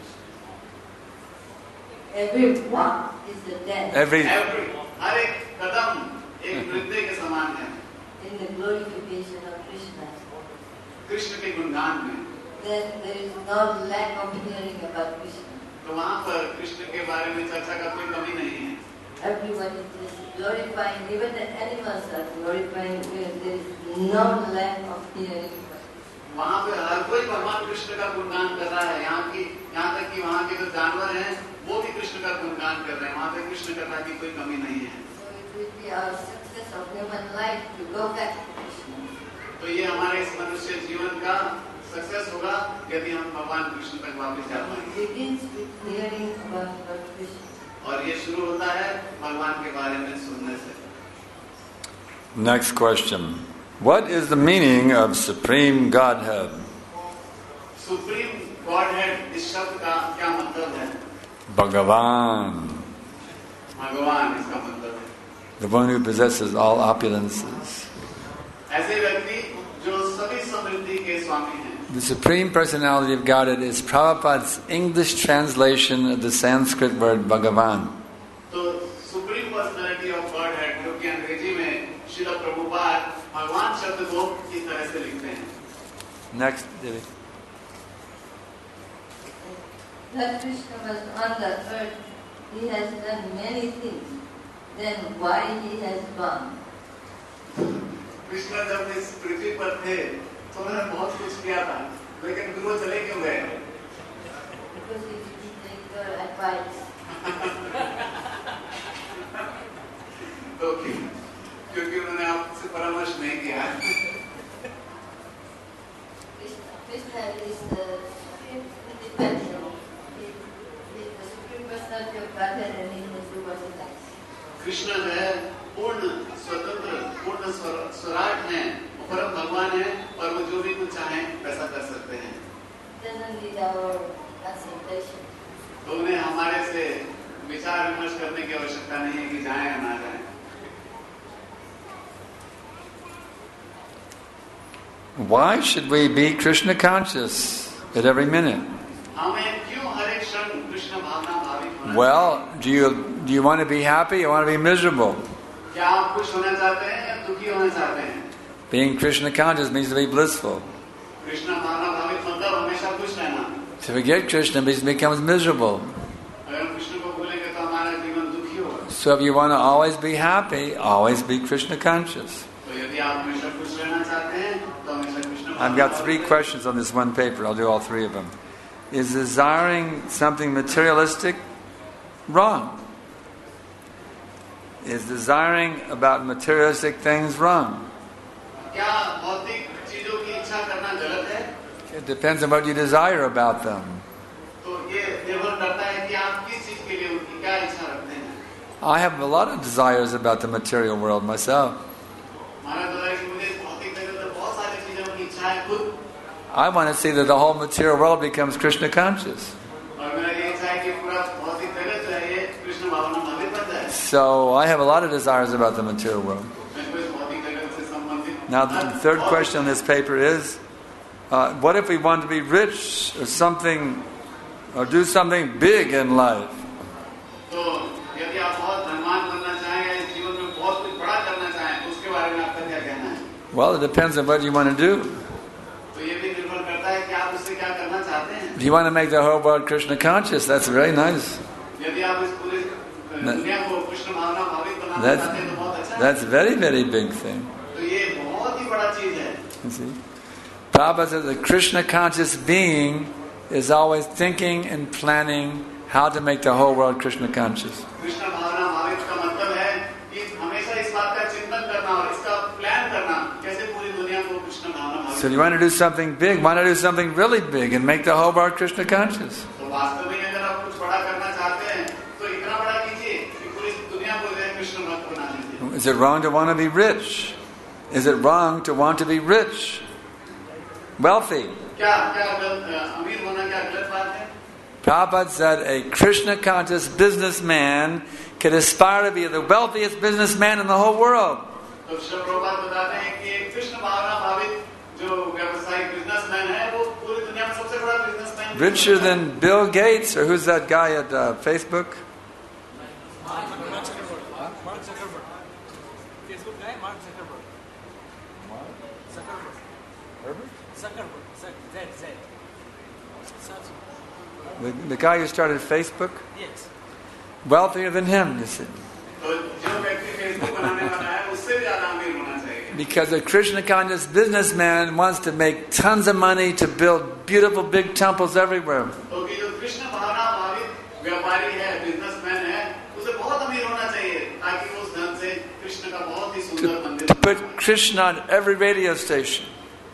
Every walk is a dance. Every Every हर एक कदम एक नृत्य के समान है। In the glorification of Krishna, Krishna के गुणगान में then there is no lack of hearing about Krishna. तो वहाँ पर कृष्ण के बारे में चर्चा का कोई कमी नहीं है। Everyone is just glorifying, even the animals are glorifying. There is no lack of hearing. वहाँ पे हर कोई भगवान कृष्ण का गुणगान कर रहा है। यहाँ की यहाँ तक कि वहाँ के जो जानवर हैं वो भी कृष्ण का गुणगान कर रहे हैं। वहाँ पे कृष्ण कथा की कोई कमी नहीं है। So it will be our success of human life to go back to Krishna. तो ये हमारे इस मनुष्य जीवन का सक्सेस होगा यदि हम भगवान कृष्ण तक वापस जा It पाएंगे। begins with hearing about Lord Krishna. और ये शुरू होता है भगवान के बारे में सुनने से। next question. What is the meaning of Supreme Godhead? Supreme Godhead इस शब्द का क्या मतलब है? Bhagavan, भगवान इसका मतलब है the one who possesses all opulences. ऐसे व्यक्ति जो सभी समृद्धि के स्वामी हैं। The Supreme Personality of Godhead is Prabhupada's English translation of the Sanskrit word Bhagavan. तो सुप्रीम पर्सनालिटी ऑफ गॉडहेड जो कि अंग्रेजी में श्रील प्रभुपाद भगवान शब्द को इस तरह से लिखते हैं। Next, Devi. That Krishna was on the earth, he has done many things. Then why he has gone? Krishna जब इस पृथ्वी पर थे तो उन्होंने बहुत कुछ किया था, लेकिन फिर वो चले क्यों गए? Because he didn't take your advice. तो क्योंकि उन्होंने आपसे परामर्श नहीं किया। Krishna, Krishna is the supreme independent. He he is the supreme personality of Godhead and he has do what he likes. Krishna है पूर्ण स्वतंत्र, पूर्ण स्वर- स्वराट है, परम भगवान है और वो जो भी कुछ चाहे वैसा कर सकते हैं। Doesn't need our consultation. तो उन्हें हमारे से विचार विमर्श करने की आवश्यकता नहीं है कि जाए या ना जाए। Why should we be Krishna conscious at every minute? हमें क्यों हर एक क्षण कृष्ण भावना भावित होना? Well, do you do you want to be happy or want to be miserable? क्या आप खुश होना चाहते हैं या दुखी होना चाहते हैं? Being Krishna conscious means to be blissful. Krishna भावना भावित मतलब हमेशा खुश रहना। To forget Krishna means it becomes miserable. अगर हम कृष्ण को भूलेंगे तो हमारा जीवन दुखी होगा। So if you want to always be happy, always be Krishna conscious. तो यदि आप हमेशा खुश रहना चाहते हैं तो हमेशा Krishna I've got three questions on this one paper. I'll do all three of them. Is desiring something materialistic wrong? Is desiring about materialistic things wrong? क्या भौतिक चीजों की इच्छा करना गलत है? It depends on what you desire about them. तो ये निर्भर करता है कि आप किस चीज के लिए उनकी क्या इच्छा रखते हैं। I have a lot of desires about the material world myself. हमारा तो है कि मुझे भौतिक जगत में बहुत सारी चीजों की इच्छा है खुद, I want to see that the whole material world becomes Krishna conscious. और मेरा ये इच्छा है कि पूरा भौतिक जगत जो है ये कृष्ण भावना भावित बन जाए। So I have a lot of desires about the material world. मैं तो इस भौतिक जगत से संबंधित। Now the third question on this paper is, uh, what if we want to be rich or something, or do something big in life? तो यदि आप बहुत धनवान बनना चाहें या इस जीवन में बहुत कुछ बड़ा करना चाहें तो उसके बारे में आपका क्या कहना है? Well, it depends on what you want to do. तो ये भी निर्भर करता है कि आप उससे क्या करना चाहते हैं। If you want to make the whole world Krishna conscious, that's very nice. यदि आप इस पूरी दुनिया को कृष्ण भावना भावित बनाना That's चाहते हैं तो बहुत अच्छा है। that's very very big thing. तो ये बहुत ही बड़ा चीज है। You see? Prabhupada says a Krishna conscious being is always thinking and planning how to make the whole world Krishna conscious. Krishna भावना भावित का मतलब है कि हमेशा इस बात का चिंतन करना और इसका प्लान करना कैसे पूरी दुनिया को कृष्ण भावना भावित. So you want to do something big, why not do something really big and make the whole world Krishna conscious? तो वास्तव में अगर आप कुछ बड़ा करना चाहते हैं तो इतना बड़ा कीजिए कि पूरी दुनिया को कृष्ण भक्त बना लीजिए. Is it wrong to want to be rich? Is it wrong to want to be rich? Wealthy? क्या क्या अमीर होना क्या गलत बात है? Prabhupada said a Krishna conscious businessman could aspire to be the wealthiest businessman in the whole world. तो श्री प्रभुपाद बताते हैं कि एक कृष्ण भावना भावित जो व्यावसायिक बिजनेसमैन है वो पूरी दुनिया में सबसे बड़ा businessman. Richer than Bill Gates, or who's that guy at uh, Facebook? Mark Zuckerberg. Mark Zuckerberg. Facebook guy, Mark Zuckerberg. Zuckerberg. Herbert? Zuckerberg. Z Z. The, the guy who started Facebook? Yes. Wealthier than him, you see. तो जो व्यक्ति Facebook बनाने वाला है उससे भी ज्यादा अमीर होना चाहिए. Because a Krishna conscious businessman wants to make tons of money to build beautiful big temples everywhere. तो कि जो कृष्ण भावना भावित व्यापारी है, बिजनेसमैन है, उसे बहुत अमीर होना चाहिए ताकि वो उस धन से कृष्ण का बहुत ही सुंदर To, मंदिर to put Krishna on every radio station.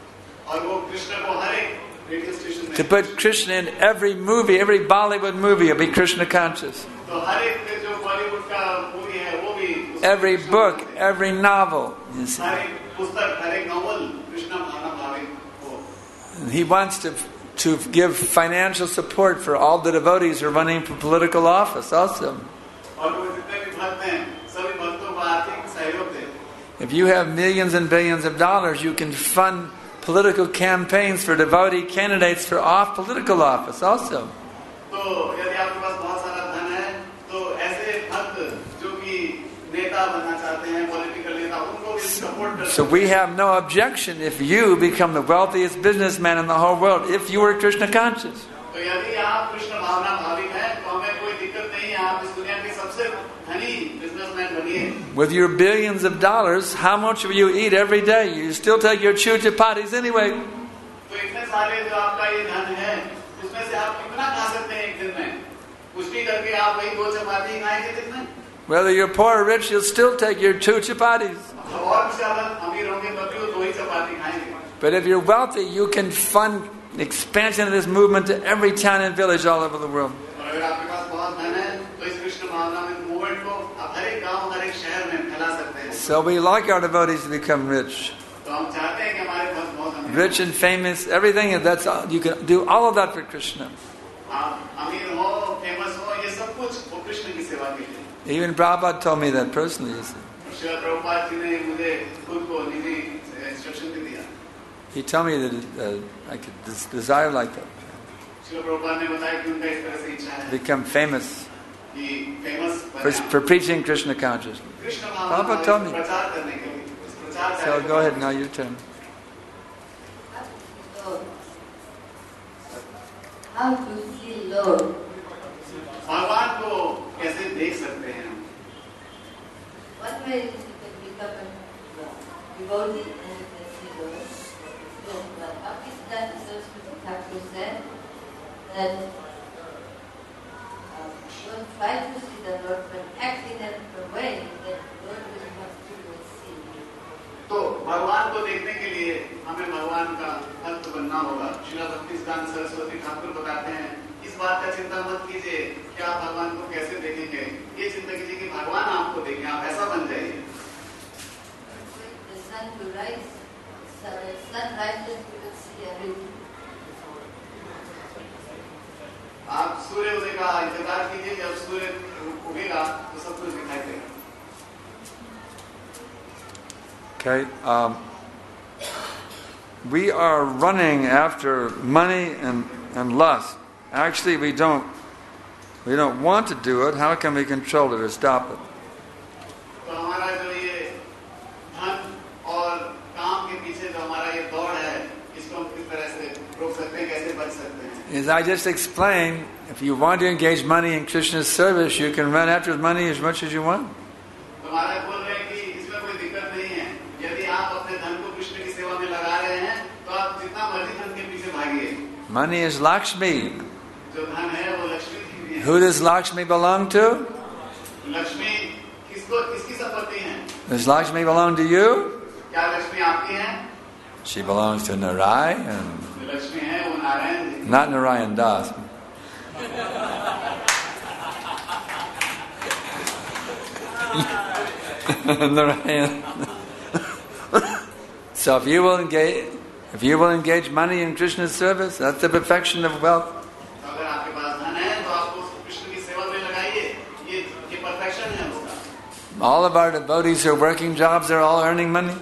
और वो कृष्ण को हर एक रेडियो स्टेशन में To put Krishna in every movie, every Bollywood movie will be Krishna conscious. तो हर एक जो बॉलीवुड का मूवी है वो भी Every book, every novel. You see. हर एक पुस्तक हर एक नॉवल कृष्ण भावना भावित हो. He wants to to give financial support for all the devotees who are running for political office also. और वो जितने भी भक्त हैं सभी भक्तों को आर्थिक सहयोग दे. If you have millions and billions of dollars, you can fund political campaigns for devotee candidates for off political office also. तो यदि आपके पास बहुत सारा धन है तो ऐसे भक्त जो कि नेता बनना चाहते हैं, पॉलिटिकल नेता, उनको भी सपोर्ट कर. So we have no objection if you become the wealthiest businessman in the whole world, if you are Krishna conscious. तो यदि आप कृष्ण भावना भाविक हैं तो हमें कोई दिक्कत नहीं है. आप इस दुनिया के सबसे धनी बिजनेसमैन बनिए. With your billions of dollars, how much will you eat every day? You still take your chew chapatis anyway. तो इतने सारे जो आपका ये धन है उसमें से आप कितना खा सकते हैं एक दिन में? कुछ भी करके आप वही दो चपाती खाएंगे दिन में. Whether you're poor or rich, you'll still take your two chapatis. और भी ज्यादा अमीर होंगे तब भी वो दो ही चपाती खाएंगे. But if you're wealthy, you can fund expansion of this movement to every town and village all over the world. और अगर आपके पास बहुत धन है तो इस कृष्ण भावना में मूवमेंट को आप हर एक गांव हर एक शहर में फैला सकते हैं. So we like our devotees to become rich. तो हम चाहते हैं कि हमारे भक्त बहुत अमीर Rich and famous, everything, that's all, you can do all of that for Krishna. आप अमीर हो, फेमस हो, ये सब कुछ वो कृष्ण की सेवा के लिए. Even Prabhupada told me that personally. You see. Shri Prabhupada ji ने मुझे खुद को निजी इंस्ट्रक्शन भी दिया. He told me that uh, I could des- desire like that. Shri Prabhupada ने बताया कि उनका इस तरह से इच्छा है Become famous कि famous for, for preaching Krishna consciousness. Krishna Prabhupada भावना told me. प्रचार करने के लिए. इस प्रचार So कार्य go ahead, now your turn. How to see Lord? भगवान को कैसे देख सकते हैं हम? One way is you can become a devotee and you can see Lord. So, but Pakistan Saraswati Thakur said that um, don't try to see the Lord, but act in a way that Lord will not you will see you. तो भगवान को देखने के लिए हमें भगवान का भक्त बनना होगा. श्रील भक्तिसिद्धांत सरस्वती ठाकुर बताते हैं इस बात का चिंता मत कीजिए कि आप भगवान को कैसे देखेंगे. ये चिंता कीजिए कि भगवान आपको देखें, आप ऐसा बन जाइए. Wait the sun to rise, so when sun rises you will see everything. आप सूर्य उदय का इंतजार कीजिए. जब सूर्य उगेगा तो सब कुछ दिखाई देगा. Okay. Um, we are running after money and, and lust. Actually, we don't. We don't want to do it. How can we control it or stop it? तो हमारा जो ये धन और काम के पीछे जो हमारा ये दौड़ है इसको हम किस तरह से रोक सकते हैं, कैसे बच सकते हैं? As I just explained, if you want to engage money in Krishna's service, you can run after money as much as you want. तो महाराज बोल रहे हैं कि इसमें कोई दिक्कत नहीं है. यदि आप अपने धन को कृष्ण की सेवा में लगा रहे हैं तो आप जितना Money is Lakshmi. जो धन है वो लक्ष्मी की भी है। Who does Lakshmi belong to? Lakshmi किसको किसकी संपत्ति है? Does Lakshmi belong to you? क्या लक्ष्मी आपकी है? She belongs to Narayan. जो लक्ष्मी है वो Narayan ji. Not Narayan Das. Narayan. So if you will engage, if you will engage money in Krishna's service, that's the perfection of wealth. अगर आपके पास धन है तो आपको कृष्ण की सेवा में लगाइए, ये ये परफेक्शन है उसका। All of our devotees who are working jobs, they're all earning money.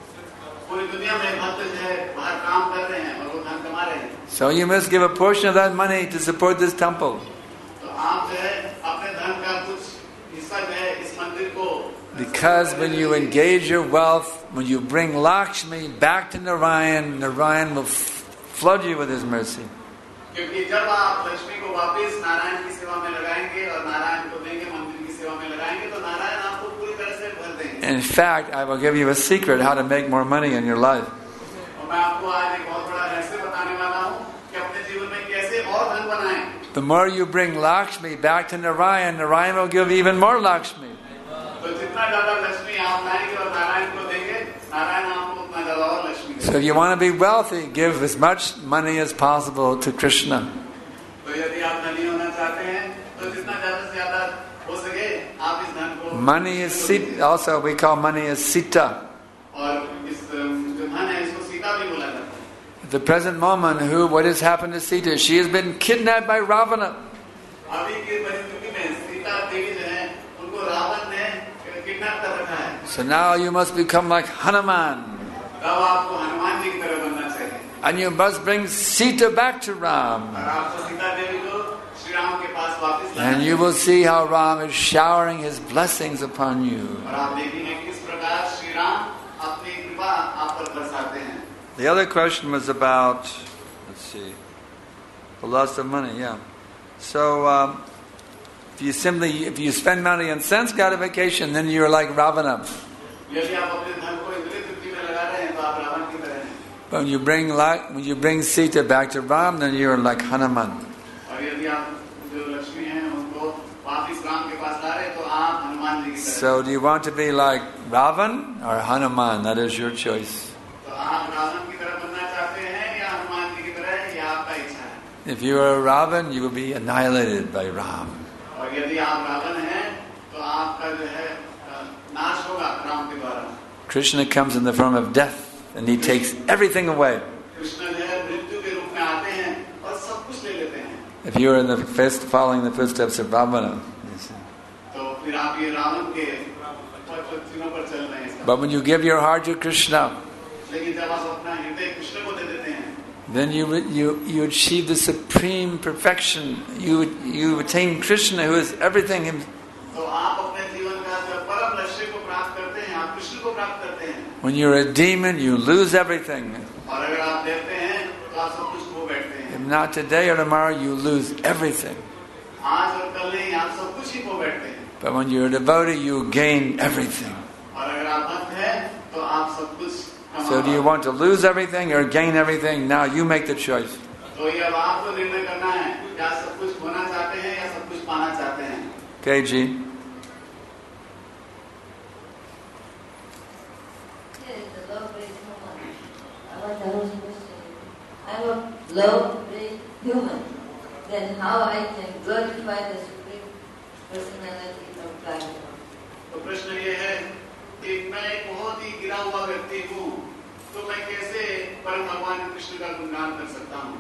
पूरी दुनिया में भक्त जो है बाहर काम कर रहे हैं और वो धन कमा रहे हैं। So you must give a portion of that money to support this temple. तो आप जो है अपने धन का कुछ हिस्सा जो है इस मंदिर को। Because when you engage your wealth, when you bring Lakshmi back to Narayan, Narayan will f- flood you with his mercy. क्योंकि जब आप लक्ष्मी को वापस नारायण की सेवा में लगाएंगे और नारायण को देंगे, मंदिर की सेवा में लगाएंगे, तो नारायण आपको पूरी तरह से भर देंगे। In fact, I will give you a secret how to make more money in your life. और मैं आपको आज एक बहुत बड़ा रहस्य बताने वाला हूँ कि अपने जीवन में कैसे और धन बनाएं। The more you bring Lakshmi back to Narayan, Narayan will give even more Lakshmi. तो जितना ज्यादा लक्ष्मी आप लाएंगे और नारायण को देंगे, नारायण आपको उतना ज्यादा और लक्ष्मी देंगे। So if you want to be wealthy, give as much money as possible to Krishna. तो यदि आप धनी होना चाहते हैं, तो जितना ज्यादा से ज्यादा हो सके आप इस धन को। Money is Sita. Also, we call money as Sita. और इस जो धन है इसको सीता भी बोला जाता है। At the present moment, who what has happened to Sita? She has been kidnapped by Ravana. अभी की परिस्थिति में सीता देवी जो है उनको रावण ने किडनैप कर रखा है। So now you must become like Hanuman. तब आपको हनुमान जी की तरह बनना चाहिए। And you must bring Sita back to Ram. और आपको सीता देवी को श्री राम के पास वापस लाना And you will see how Ram is showering his blessings upon you. और आप देखेंगे किस प्रकार श्री राम अपनी कृपा आप पर बरसाते हैं। The other question was about, let's see, the loss of money, yeah. So, um, if you simply, if you spend money on sense gratification, then you're like Ravana. यदि आप अपने धन को इंद्रिय तृप्ति में लगा रहे हैं तो आप रावण की तरह हैं। But when you bring like, when you bring Sita back to Ram, then you're like Hanuman. और यदि आप जो लक्ष्मी हैं उनको वापस राम के पास ला रहे हैं तो आप हनुमान जी की तरह। So, do you want to be like Ravan or Hanuman? That is your choice. तो आप रावण की तरह बनना चाहते हैं या हनुमान जी की तरह, ये आपका इच्छा है। If you are Ravan, you will be annihilated by Ram. और यदि आप रावण हैं तो आपका जो है नाश होगा राम के द्वारा। Krishna comes in the form of death and he takes everything away. Krishna जो है मृत्यु के रूप में आते हैं और सब कुछ ले लेते हैं। If you are in the first, following the footsteps of Ravana. तो फिर आप ये रावण के पथचिन्हों पर चल रहे हैं। But when you give your heart to Krishna, लेकिन जब आप अपना हृदय कृष्ण को दे देते हैं, then you you you achieve the supreme perfection. You you attain Krishna, who is everything. Him. तो आप अपने जीवन का जो परम लक्ष्य को प्राप्त करते हैं, आप कृष्ण को प्राप्त करते हैं। When you're a demon, you lose everything. और अगर आप देते हैं तो आप सब कुछ खो बैठते हैं। If not today or tomorrow, you lose everything. आज और कल नहीं, आप सब कुछ ही खो बैठते हैं। But when you're a devotee, you gain everything. और अगर आप भक्त हैं तो आप सब कुछ कमा। So do you want to lose everything or gain everything? Now you make the choice. तो ये अब आपको निर्णय करना है, क्या सब कुछ खोना चाहते हैं या सब कुछ पाना चाहते हैं। Okay, G. I'm a low-grade human. Then how I can glorify the Supreme Personality of God? तो प्रश्न ये है कि मैं एक बहुत ही गिरा हुआ व्यक्ति हूँ, तो मैं कैसे परम भगवान कृष्ण का गुणगान कर सकता हूँ?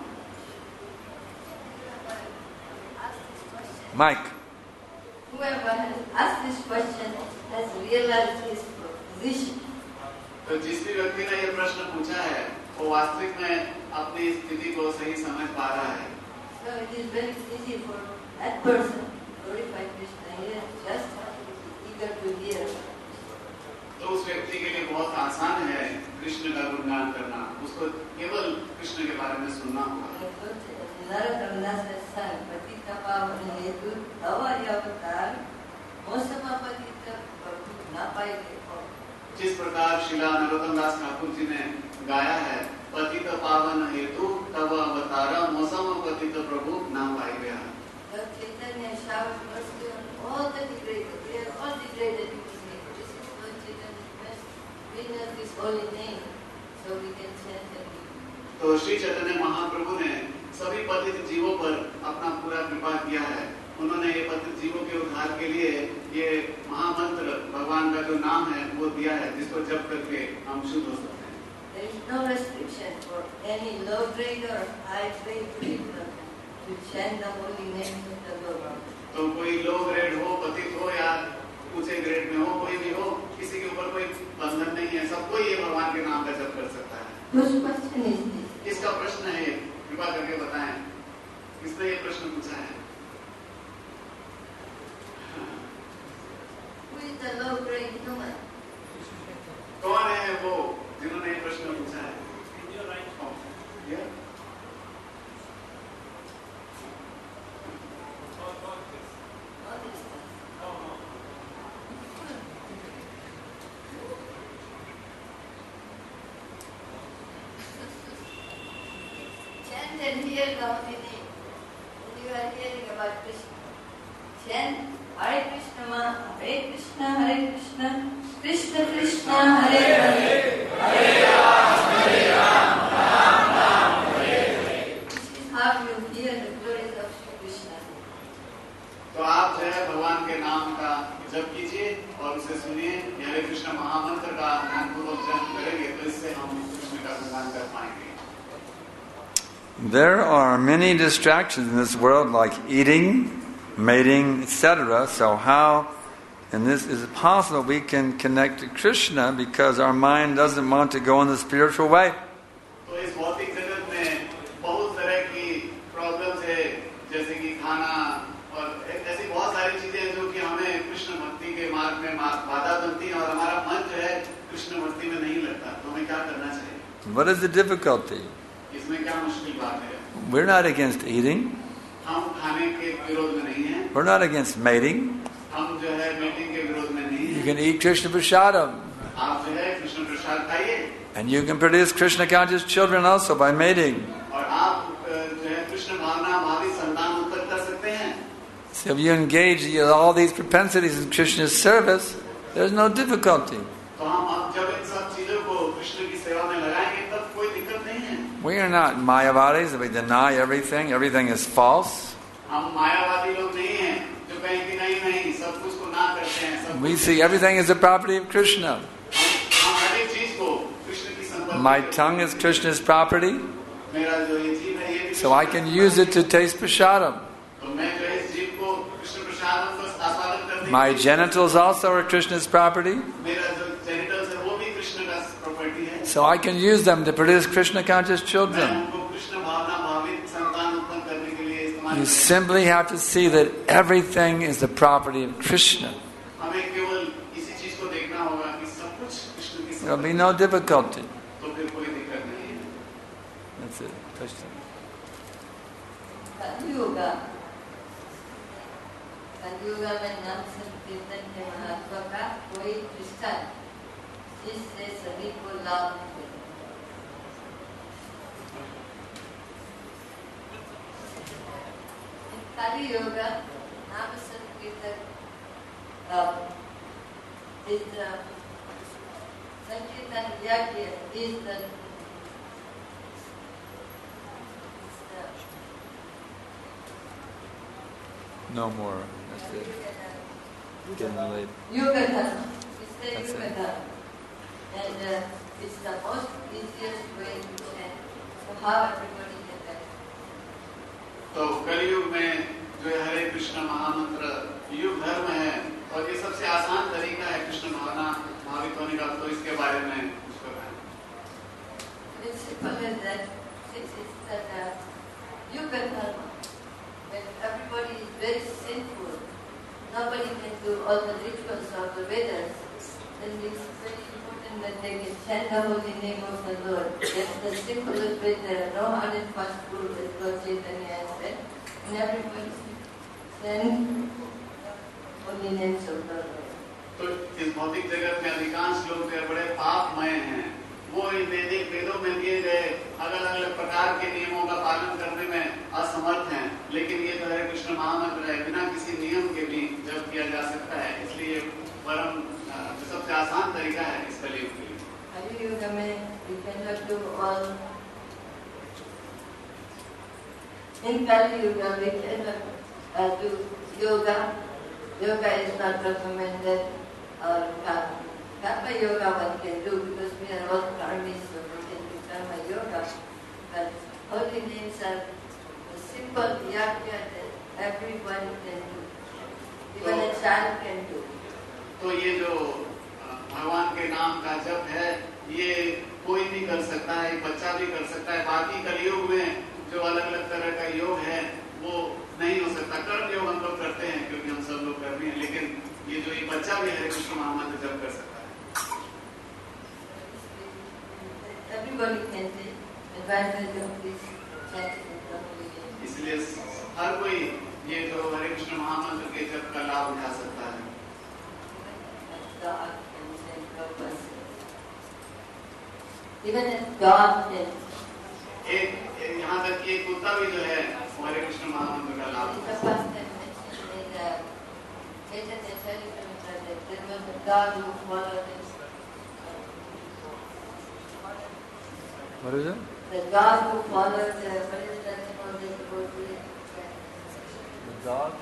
Mike. Whoever has asked this question has realized his position. तो जिस भी व्यक्ति ने ये प्रश्न पूछा है, वो वास्तविक में अपनी स्थिति को सही समझ पा रहा है। So it is very easy for that person to glorify Krishna. He is just eager to hear. तो उस व्यक्ति के लिए बहुत आसान है कृष्ण का गुणगान करना। उसको केवल कृष्ण के बारे में सुनना होगा। नरोत्तम दास ने sang, पतित पावन हेतु तव अवतार, मौसम पतित प्रभु न पाए। जिस प्रकार शिला नरोत्तम दास ठाकुर जी ने गाया है पतित पावन हेतु तब अवतार मौसम पतित प्रभु नाम पाई गया. Lord Chaitanya showered mercy on all the degraded. We are all degraded human beings. This is Lord Chaitanya's best. Bring us this holy name so we can chant and live. तो श्री चैतन्य महाप्रभु ने सभी पतित जीवों पर अपना पूरा कृपा किया है. उन्होंने ये पतित जीवों के उद्धार के लिए ये महामंत्र भगवान का जो नाम है वो दिया है, जिसको जप करके हम शुद्ध हो सकते हैं. There is no restriction for any low grade or high grade people to chant the holy names of the Lord. तो कोई लो ग्रेड हो, पतित हो या ऊंचे ग्रेड में हो, कोई भी हो, किसी के ऊपर कोई बंधन नहीं है. सबको ये भगवान के नाम का जप कर सकता है. Whose question is this? इसका प्रश्न है, कृपा करके बताएं, किसने ये प्रश्न पूछा है? Who is the low grade human? कौन है वो जिन्होंने ये प्रश्न पूछा है? Yeah? All this stuff. Chant and hear the holy name. When you are hearing about Krishna, chant Hare Krishna, Ma, Hare Krishna, Hare Krishna, Krishna Krishna, Hare Hare, Hare Ram, Hare Ram, Ram Ram, Hare Hare. This is how you hear the glories of Shri Krishna. तो आप जो है भगवान के नाम का जप कीजिए और उसे सुनिए. हरे कृष्ण महामंत्र का ध्यानपूर्वक जप करेंगे तो इससे हम कृष्ण का गुणगान कर पाएंगे. There are many distractions in this world, like eating, mating, et cetera. So how, and this is it possible we can connect to Krishna because our mind doesn't want to go in the spiritual way. तो इस भौतिक जगत में बहुत तरह की problems है, जैसे कि खाना और ऐसी बहुत सारी चीजें हैं जो कि हमें कृष्ण भक्ति के मार्ग में बाधा बनती है और हमारा मन जो है कृष्ण भक्ति में नहीं लगता. तो हमें क्या करना चाहिए? What is the difficulty? इसमें क्या मुश्किल बात है? We're not against eating. हम खाने के विरोध में नहीं हैं. We're not against mating. हम जो है मीटिंग के विरोध में नहीं You हैं. can eat Krishna Prasadam. आप जो है कृष्ण प्रसाद खाइए. And you can produce Krishna conscious children also by mating. और आप जो है कृष्ण भावना भावी संतान उत्पन्न कर सकते हैं. So if you engage in all these propensities in Krishna's service, there's no difficulty. तो हम अब जब इन सब चीजों को कृष्ण की सेवा में लगाएंगे तब कोई दिक्कत नहीं है. We are not Mayavadis, we deny everything, everything is false. हम मायावादी लोग नहीं हैं जो कहें कि नहीं नहीं सब कुछ को ना करते हैं. सब We see everything is the property of Krishna. हम हर एक चीज को कृष्ण की संपत्ति. My tongue is Krishna's property, मेरा जो ये जीव है ये भी so I can use it to taste prasadam. तो मैं जो इस जीव को कृष्ण प्रसाद को आस्वादन करने. My genitals also are Krishna's property, मेरा जो जेनिटल्स है वो भी कृष्ण का प्रॉपर्टी है. so I can use them to produce Krishna conscious मैं children. उनको कृष्ण भावना भावित संतान उत्पन्न करने के लिए इस्तेमाल. You simply have to see that everything is the property of Krishna. हमें केवल इसी चीज को देखना होगा कि सब कुछ कृष्ण की There will be संपत्ति. no difficulty. तो फिर कोई दिक्कत नहीं है. That's it. Krishna. Kaliyuga Kaliyuga में नाम संकीर्तन के महत्व का कोई दृष्टांत जिससे सभी को लाभ मिले. कलियुगा नाम संकीर्तन is the Sankirtan Yagya is the No more. That's it. Getting late. Yoga Dharma. It's the That's Yoga it. Dharma. And uh, it's the most easiest way to chant. So how everybody can learn. तो कलयुग में जो है हरे कृष्ण महामंत्र युग धर्म है और ये सबसे आसान तरीका है कृष्ण भावना भावित होने का. तो इसके बारे में कुछ बताएं. It's simple as that. Since it's that uh, Yoga Dharma, when everybody is very sinful, nobody can do all the rituals of the Vedas, then it's very important that they can chant the holy name of the Lord. That's the simplest way. There are no hard and fast rules, as Lord Chaitanya has said. And everybody chant holy names of the Lord. तो इस भौतिक जगत में अधिकांश लोग जो है बड़े पापमय हैं. वो इन वैदिक वेदों में दिए गए अलग अलग प्रकार के नियमों का पालन करने में असमर्थ हैं, लेकिन ये जो हरे कृष्ण महामंत्र है बिना किसी नियम के भी जप किया जा सकता है, इसलिए परम सबसे आसान तरीका है इस कलयुग के लिए। Kali Yuga में you cannot do all. In Kali Yuga we cannot uh, do yoga. Yoga is not recommended. Or karma. Karma yoga one can do because we are all karmis, so we can do karma yoga. But holy names are a simple yagya that everyone can do. Even a child can do. तो ये जो भगवान के नाम का जप है ये कोई भी कर सकता है, बच्चा भी कर सकता है। बाकी कलयुग में जो अलग अलग तरह का योग है वो नहीं हो सकता। कर्म योग हम लोग करते हैं क्योंकि हम सब लोग कर्मी हैं, लेकिन ये जो एक बच्चा भी हरे कृष्ण महामंत्र जप कर सकता है। Everybody can take advantage of this chanting. इसलिए हर कोई ये जो हरे कृष्ण महामंत्र के जप का लाभ उठा सकता है। God can send purpose. Even if God can. एक यहाँ तक कि एक कुत्ता भी जो है हरे कृष्ण महामंत्र का लाभ उठा सकता है। Chaitanya Charitamrita that there was a dog who followed his. What is it? The dog who followed the what is that called the The dog?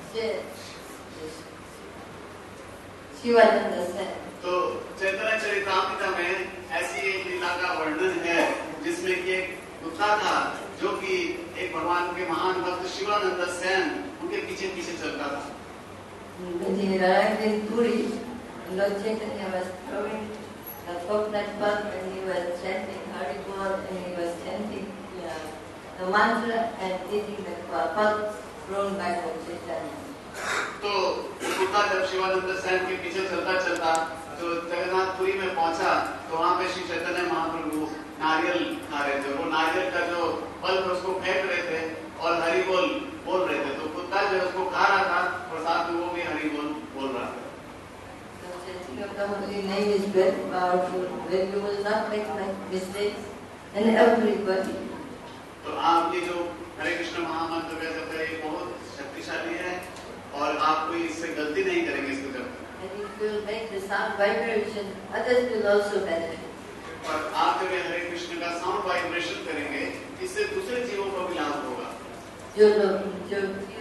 Shivananda said. तो चैतन्य चरितामृत में ऐसी एक लीला का वर्णन है जिसमें कि एक कुत्ता था जो कि एक भगवान के महान भक्त शिवानंद सेन उनके पीछे पीछे चलता था। When he arrived in Puri, Lord Chaitanya was throwing a coconut pulp and he was chanting Hari Bol and he was chanting uh, the mantra and eating the pulp thrown by Lord Chaitanya. तो कुत्ता जब शिवानंद सेन के पीछे चलता चलता जो जगन्नाथपुरी में पहुंचा तो वहाँ पे श्री चैतन्य महाप्रभु नारियल खा रहे थे। वो नारियल का जो फल उसको फेंक रहे थे और हरि बोल बोल रहे थे। तो कुत्ता जो उसको खा रहा था और साथ में वो भी हरि बोल बोल रहा था। The chanting of the holy name is very powerful, where you will not make mistakes, and everybody. तो आप ये जो हरे कृष्ण महामंत्र का जप है ये बहुत शक्तिशाली है और आप कोई इससे गलती नहीं करेंगे इसको जब। And if you will make the sound vibration, others will also benefit. और आप जब ये हरे कृष्ण का साउंड वाइब्रेशन करेंगे इससे दूसरे जीवों को भी लाभ होगा। जो लोग जो जीव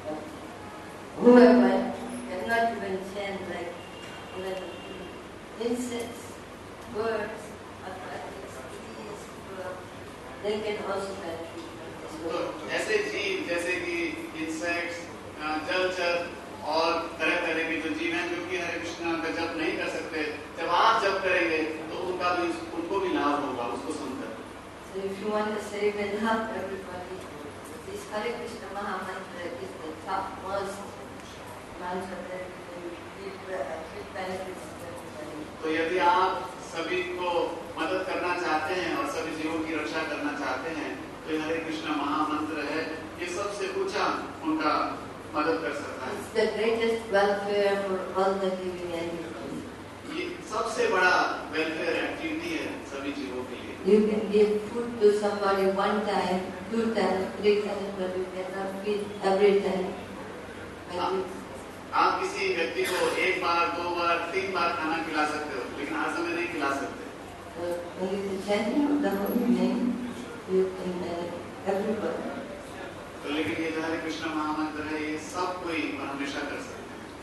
whoever cannot even chant like even insects, birds, aquatics, trees, they can also benefit from this. तो ऐसे जीव जैसे कि इंसेक्ट्स, जलचर और तरह तरह के जो जीव हैं जो कि हरे कृष्ण का जप नहीं कर सकते, जब आप जप करेंगे तो उनका भी उनको भी लाभ होगा उसको सुनकर। So if you want to save and help everybody, this Hare Krishna Mahamantra is the topmost mantra that will give give benefits to everybody. तो यदि आप सभी को मदद करना चाहते हैं और सभी जीवों की रक्षा करना चाहते हैं तो ये हरे कृष्ण महामंत्र है, ये सबसे ऊंचा उनका मदद कर सकता है। It's the greatest welfare for all the living entities. ये सबसे बड़ा वेलफेयर एक्टिविटी है सभी जीवों के लिए। You can give food to somebody one time, two times, three times, but you cannot feed every time. When you, आप किसी व्यक्ति को एक बार, दो बार, तीन बार खाना खिला सकते हो, लेकिन हर समय नहीं खिला सकते। uh, only the chanting of the holy name, you can benefit everybody. तो लेकिन ये जो हरे कृष्ण महामंत्र है ये सब कोई और हमेशा कर सकते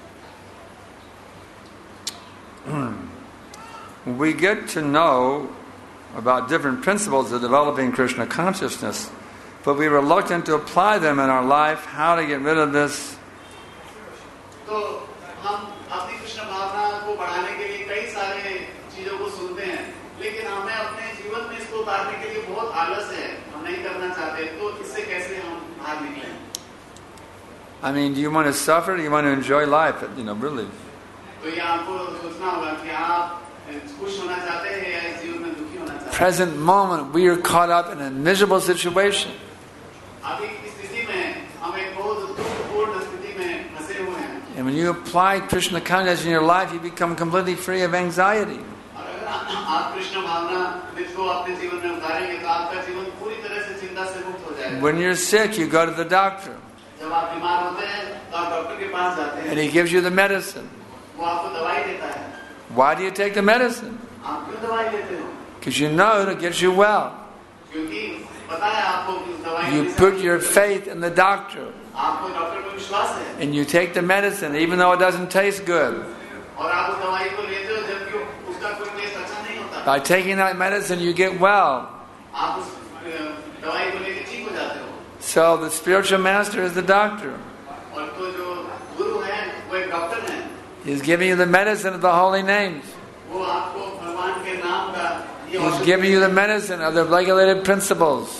हैं। We get to know about different principles of developing Krishna consciousness, but we're reluctant to apply them in our life. How to get rid of this? तो हम अपनी कृष्ण भावना को बढ़ाने के लिए कई सारे चीजों को सुनते हैं, लेकिन हमें अपने जीवन में इसको उतारने के लिए बहुत आलस है, हम नहीं करना चाहते। तो इससे कैसे हम बाहर निकलें? I mean, do you want to suffer? Or do you want to enjoy life? You know, really. तो ये आपको सोचना होगा कि आप खुश होना चाहते हैं या इस जीवन में दुखी होना चाहते हैं। Present moment, we are caught up in a miserable situation. अभी की स्थिति में हम एक बहुत दुखपूर्ण स्थिति में फंसे हुए हैं। And when you apply Krishna consciousness in your life, you become completely free of anxiety. और अगर आप कृष्ण भावना को इसको अपने जीवन में उतारेंगे तो आपका जीवन पूरी तरह से चिंता से मुक्त हो जाएगा। When you're sick, you go to the doctor. जब आप बीमार होते हैं तो आप डॉक्टर के पास जाते हैं। And he gives you the medicine. वो आपको दवाई देता है। Why do you take the medicine? आप क्यों दवाई लेते हो? Because you know it gets you well. क्योंकि पता है आपको कि उस दवाई You put your faith in the doctor. आपको डॉक्टर पर विश्वास है। And you take the medicine even though it doesn't taste good. और आप उस दवाई को लेते हो जबकि उसका कोई टेस्ट अच्छा नहीं होता। By taking that medicine, you get well. आप उस दवाई को लेके ठीक हो जाते हो। So the spiritual master is the doctor. और तो जो गुरु है वो एक डॉक्टर है। He's giving you the medicine of the holy names. वो आपको भगवान के नाम का ये He's giving you the medicine of the regulated principles.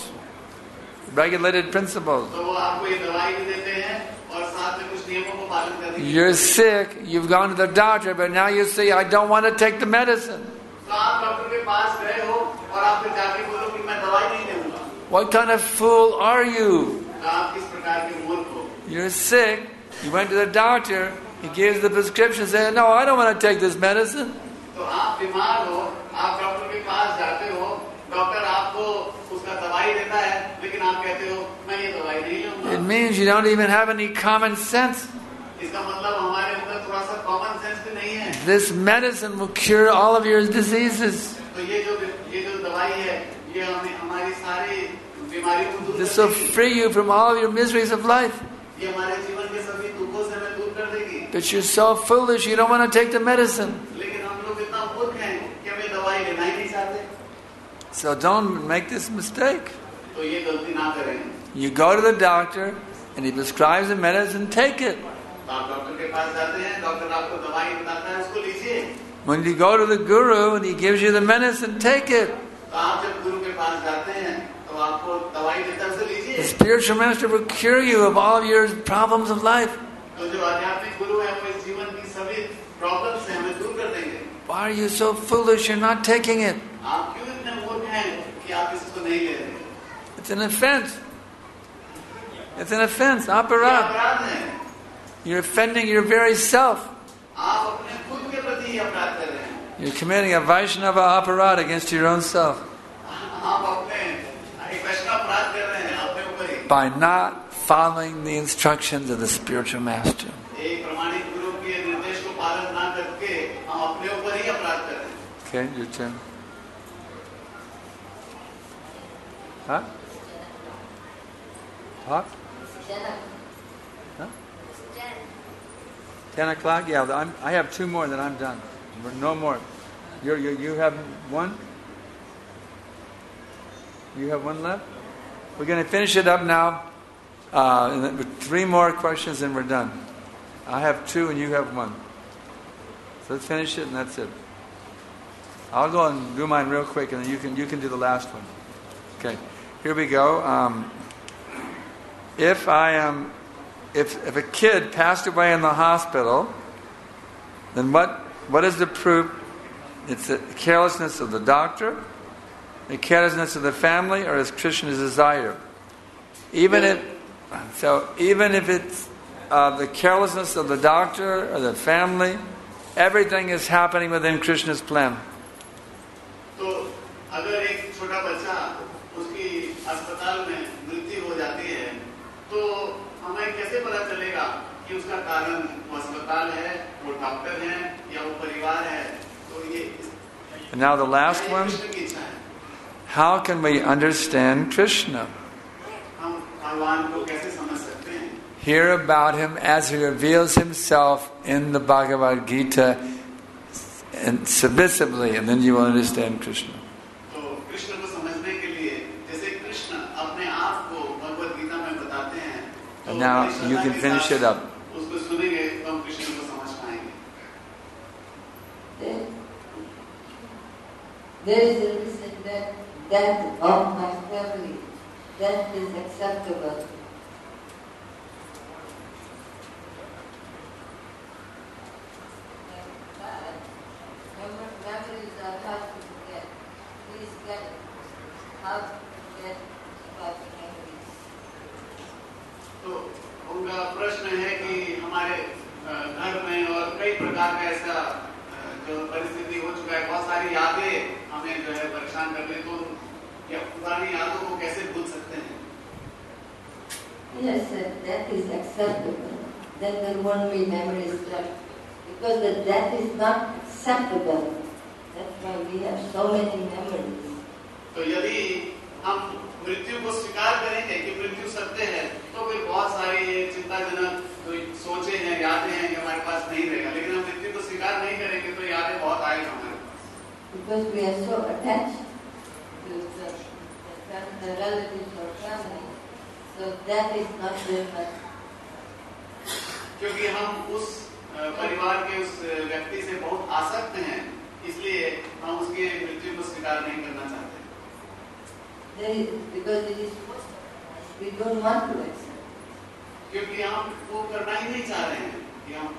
Regulated principles. तो वो आपको ये दवाई भी देते हैं और साथ में कुछ नियमों को पालन करने की। You're sick, you've gone to the doctor, but now you say, I don't want to take the medicine. तो आप डॉक्टर के पास गए हो और आप फिर जाके बोलो कि मैं दवाई नहीं लूंगा। What kind of fool are you? तो आप किस प्रकार के मूर्ख हो? You're sick, you went to the doctor, he gives the prescription, saying, no, I don't want to take this medicine. तो आप बीमार हो, आप डॉक्टर के पास जाते हो, डॉक्टर आपको उसका दवाई देता है, लेकिन आप कहते हो मैं ये दवाई नहीं लूंगा। It means you don't even have any common sense. इसका मतलब हमारे अंदर थोड़ा सा कॉमन सेंस भी नहीं है। This medicine will cure all of your diseases. तो ये जो ये जो दवाई है, ये हमें हमारी सारी बीमारियों को दूर This will कर देगी। free you from all of your miseries of life. ये हमारे जीवन के सभी दुखों से हमें दूर कर देगी। But you're so foolish, you don't want to take the medicine. लेकिन हम लोग इतना मूर्ख हैं कि हमें दवाई लेना ही नहीं चाहते। So don't make this mistake. तो ये गलती ना करें। You go to the doctor and he prescribes the medicine, take it. तो आप डॉक्टर के पास जाते हैं, डॉक्टर आपको दवाई बताता है, उसको लीजिए। When you go to the guru and he gives you the medicine, take it. तो आप जब गुरु के पास जाते हैं तो आपको दवाई देता है, उसे The लीजिए। spiritual master will cure you of all of your problems of life. तो जो आध्यात्मिक गुरु है वो इस जीवन की सभी प्रॉब्लम से हमें दूर कर देंगे। Why are you so foolish? You're not taking it. आप क्यों इतने मूर्ख हैं कि आप इसको नहीं ले रहे? It's an offense. It's an offense. ये Aparad. अपराध है। You're offending your very self. आप अपने खुद के प्रति ही अपराध कर रहे हैं। You're committing a Vaishnava aparad against your own self आप अपने एक वैष्णव अपराध कर रहे हैं अपने ऊपर ही। by not following the instructions of the spiritual master. एक प्रमाणिक गुरु के निर्देश को पालन ना करके हम अपने ऊपर ही अपराध कर रहे हैं। Okay, your turn. Huh? Talk? Huh? Ten o'clock? Yeah, I'm, I have two more, then I'm done. No more. You're, you you have one? You have one left? We're going to finish it up now. Uh, and then with three more questions and we're done. I have two and you have one. So let's finish it and that's it. I'll go and do mine real quick and then you can you can do the last one. Okay, here we go. Um, if I am, if if a kid passed away in the hospital, then what what is the proof? It's the carelessness of the doctor, the carelessness of the family, or is Krishna's desire? Even if so, even if it's uh, the carelessness of the doctor or the family, everything is happening within Krishna's plan. तो अगर एक छोटा बच्चा उसकी अस्पताल में मृत्यु हो जाती है तो हमें कैसे पता चलेगा कि उसका कारण वो अस्पताल है, वो डॉक्टर है या वो परिवार है? तो ये And now the last one, Krishna की इच्छा है। how can we understand Krishna? हम भगवान को कैसे समझ सकते हैं? Hear about him as he reveals himself in the Bhagavad Gita and submissively, and then you will understand Krishna. तो कृष्ण को समझने के लिए जैसे कृष्ण अपने आप को भगवद गीता में बताते हैं तो And now you can finish it up. उसको सुनेंगे तो हम कृष्ण को समझ पाएंगे। There, there is a reason that death of my family, death is acceptable. Memories are hard to forget. Please get how to forget about memories. तो उनका प्रश्न है कि हमारे घर में और कई प्रकार का ऐसा जो परिस्थिति हो चुका है, बहुत सारी यादें हमें जो है परेशान कर ले तो या पुरानी यादों को कैसे भूल सकते हैं? Yes, sir, that is acceptable. Then there won't be memories left. Because the death is not acceptable. That's why we have so many memories. तो यदि हम मृत्यु को स्वीकार करेंगे कि मृत्यु सत्य है, तो फिर बहुत सारी चिंताजनक कोई सोचे हैं, यादें हैं, कि हमारे पास नहीं रहेगा। लेकिन हम मृत्यु को स्वीकार नहीं करेंगे तो यादें बहुत आएगा हमारे पास। Because we are so attached to the, the, the relatives or family, so that is not very much. क्योंकि हम उस परिवार के उस व्यक्ति से बहुत आसक्त हैं, इसलिए हम उसके मृत्यु को स्वीकार नहीं करना चाहते। There is, because it is we don't want to accept. क्योंकि हम वो करना ही नहीं चाह रहे हैं कि हम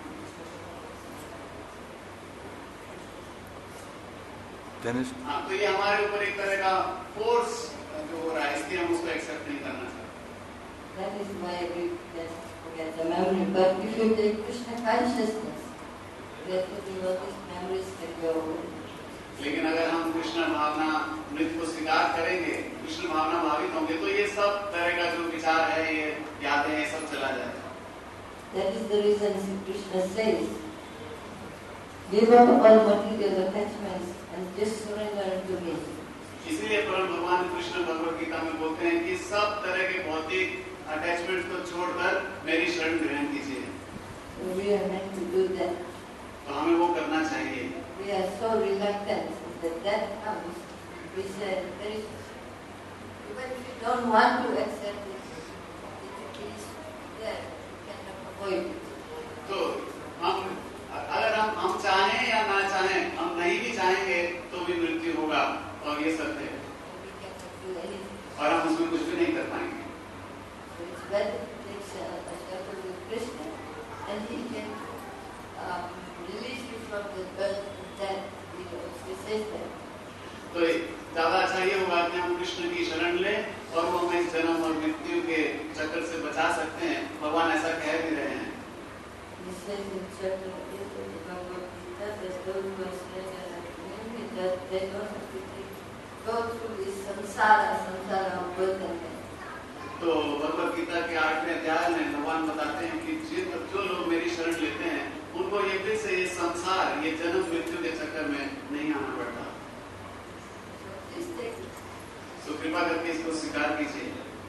Finished? हाँ, तो ये हमारे ऊपर एक तरह का फोर्स जो हो रहा है, इसलिए हम उसको एक्सेप्ट नहीं करना चाहते। That is why we can forget the memory. But if you take Krishna consciousness, definitely all these memories can go away. लेकिन अगर हम कृष्ण भावना मृत्यु को स्वीकार करेंगे, कृष्ण भावना भावित होंगे, तो ये सब तरह का जो विचार है, ये यादें हैं, सब चला जाएगा। That is the reason Krishna says, give up all material attachments and just surrender to me. इसीलिए परम भगवान कृष्ण भगवद गीता में बोलते हैं कि सब तरह के भौतिक अटैचमेंट को छोड़कर मेरी शरण ग्रहण कीजिए। So we are meant to do that. तो हमें वो करना चाहिए। We are so reluctant that that comes. We say, there is, even if you don't want to accept it, it is there, you cannot avoid it. तो हम अगर हम हम चाहें या ना चाहें, हम नहीं भी चाहेंगे तो भी मृत्यु होगा, और ये सत्य है। We cannot do anything. और हम उसमें कुछ भी नहीं कर पाएंगे। So it's better to take a shelter with Krishna, and he can um, release you from the burden of death. He also says that. तो ज्यादा अच्छा ये होगा कि हम कृष्ण की शरण लें और वो हमें जन्म और मृत्यु के चक्कर से बचा सकते हैं। भगवान ऐसा कह भी रहे हैं। He says in chapter eight of the Bhagavad Gita that those who are surrendered unto him, that they don't have to take, go through this samsara, samsara of birth and death. तो भगवद गीता के आठवें अध्याय में भगवान बताते हैं कि जिन जो लोग मेरी शरण लेते हैं, उनको ये फिर से ये संसार, ये जन्म मृत्यु के चक्कर में नहीं आना पड़ता। Please take it. तो कृपा करके इसको स्वीकार कीजिए।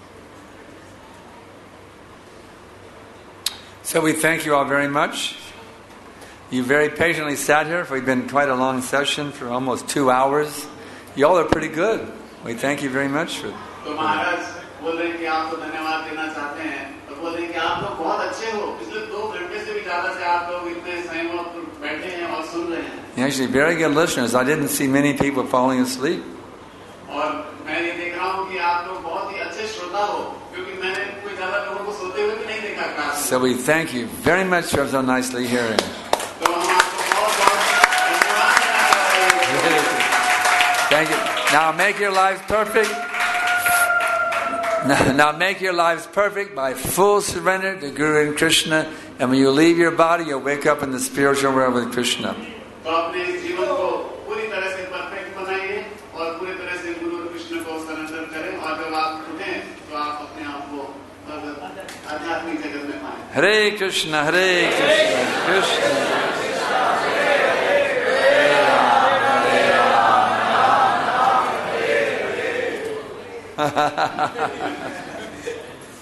So we thank you all very much. You very patiently sat here, for we've been quite a long session for almost two hours. You all are pretty good. We thank you very much for तो महाराज बोल रहे हैं कि आपको धन्यवाद देना चाहते हैं, और बोल रहे हैं कि आप लोग बहुत अच्छे हो। पिछले दो घंटे से भी ज्यादा से आप लोग इतने संयम बैठे हैं और सुन रहे हैं। Actually, very good listeners. I didn't see many people falling asleep. और मैं ये देख रहा हूँ कि आप लोग बहुत ही अच्छे श्रोता हो, क्योंकि मैंने कोई ज्यादा लोगों को सोते हुए भी नहीं देखा क्लास में। So we thank you very much for so nicely hearing. तो हम आपको बहुत बहुत धन्यवाद देना चाहते हैं। Thank you. Now make your lives perfect. Now, now make your lives perfect by full surrender to Guru and Krishna. And when you leave your body, you'll wake up in the spiritual world with Krishna. तो अपने जीवन को पूरी तरह से perfect बनाइए और पूरी तरह से गुरु और कृष्ण को सरेंडर करें, और जब आप उठें तो आप अपने आप को आध्यात्मिक जगत में पाएं। Hare Krishna, Hare Krishna, Krishna. Ha ha ha ha.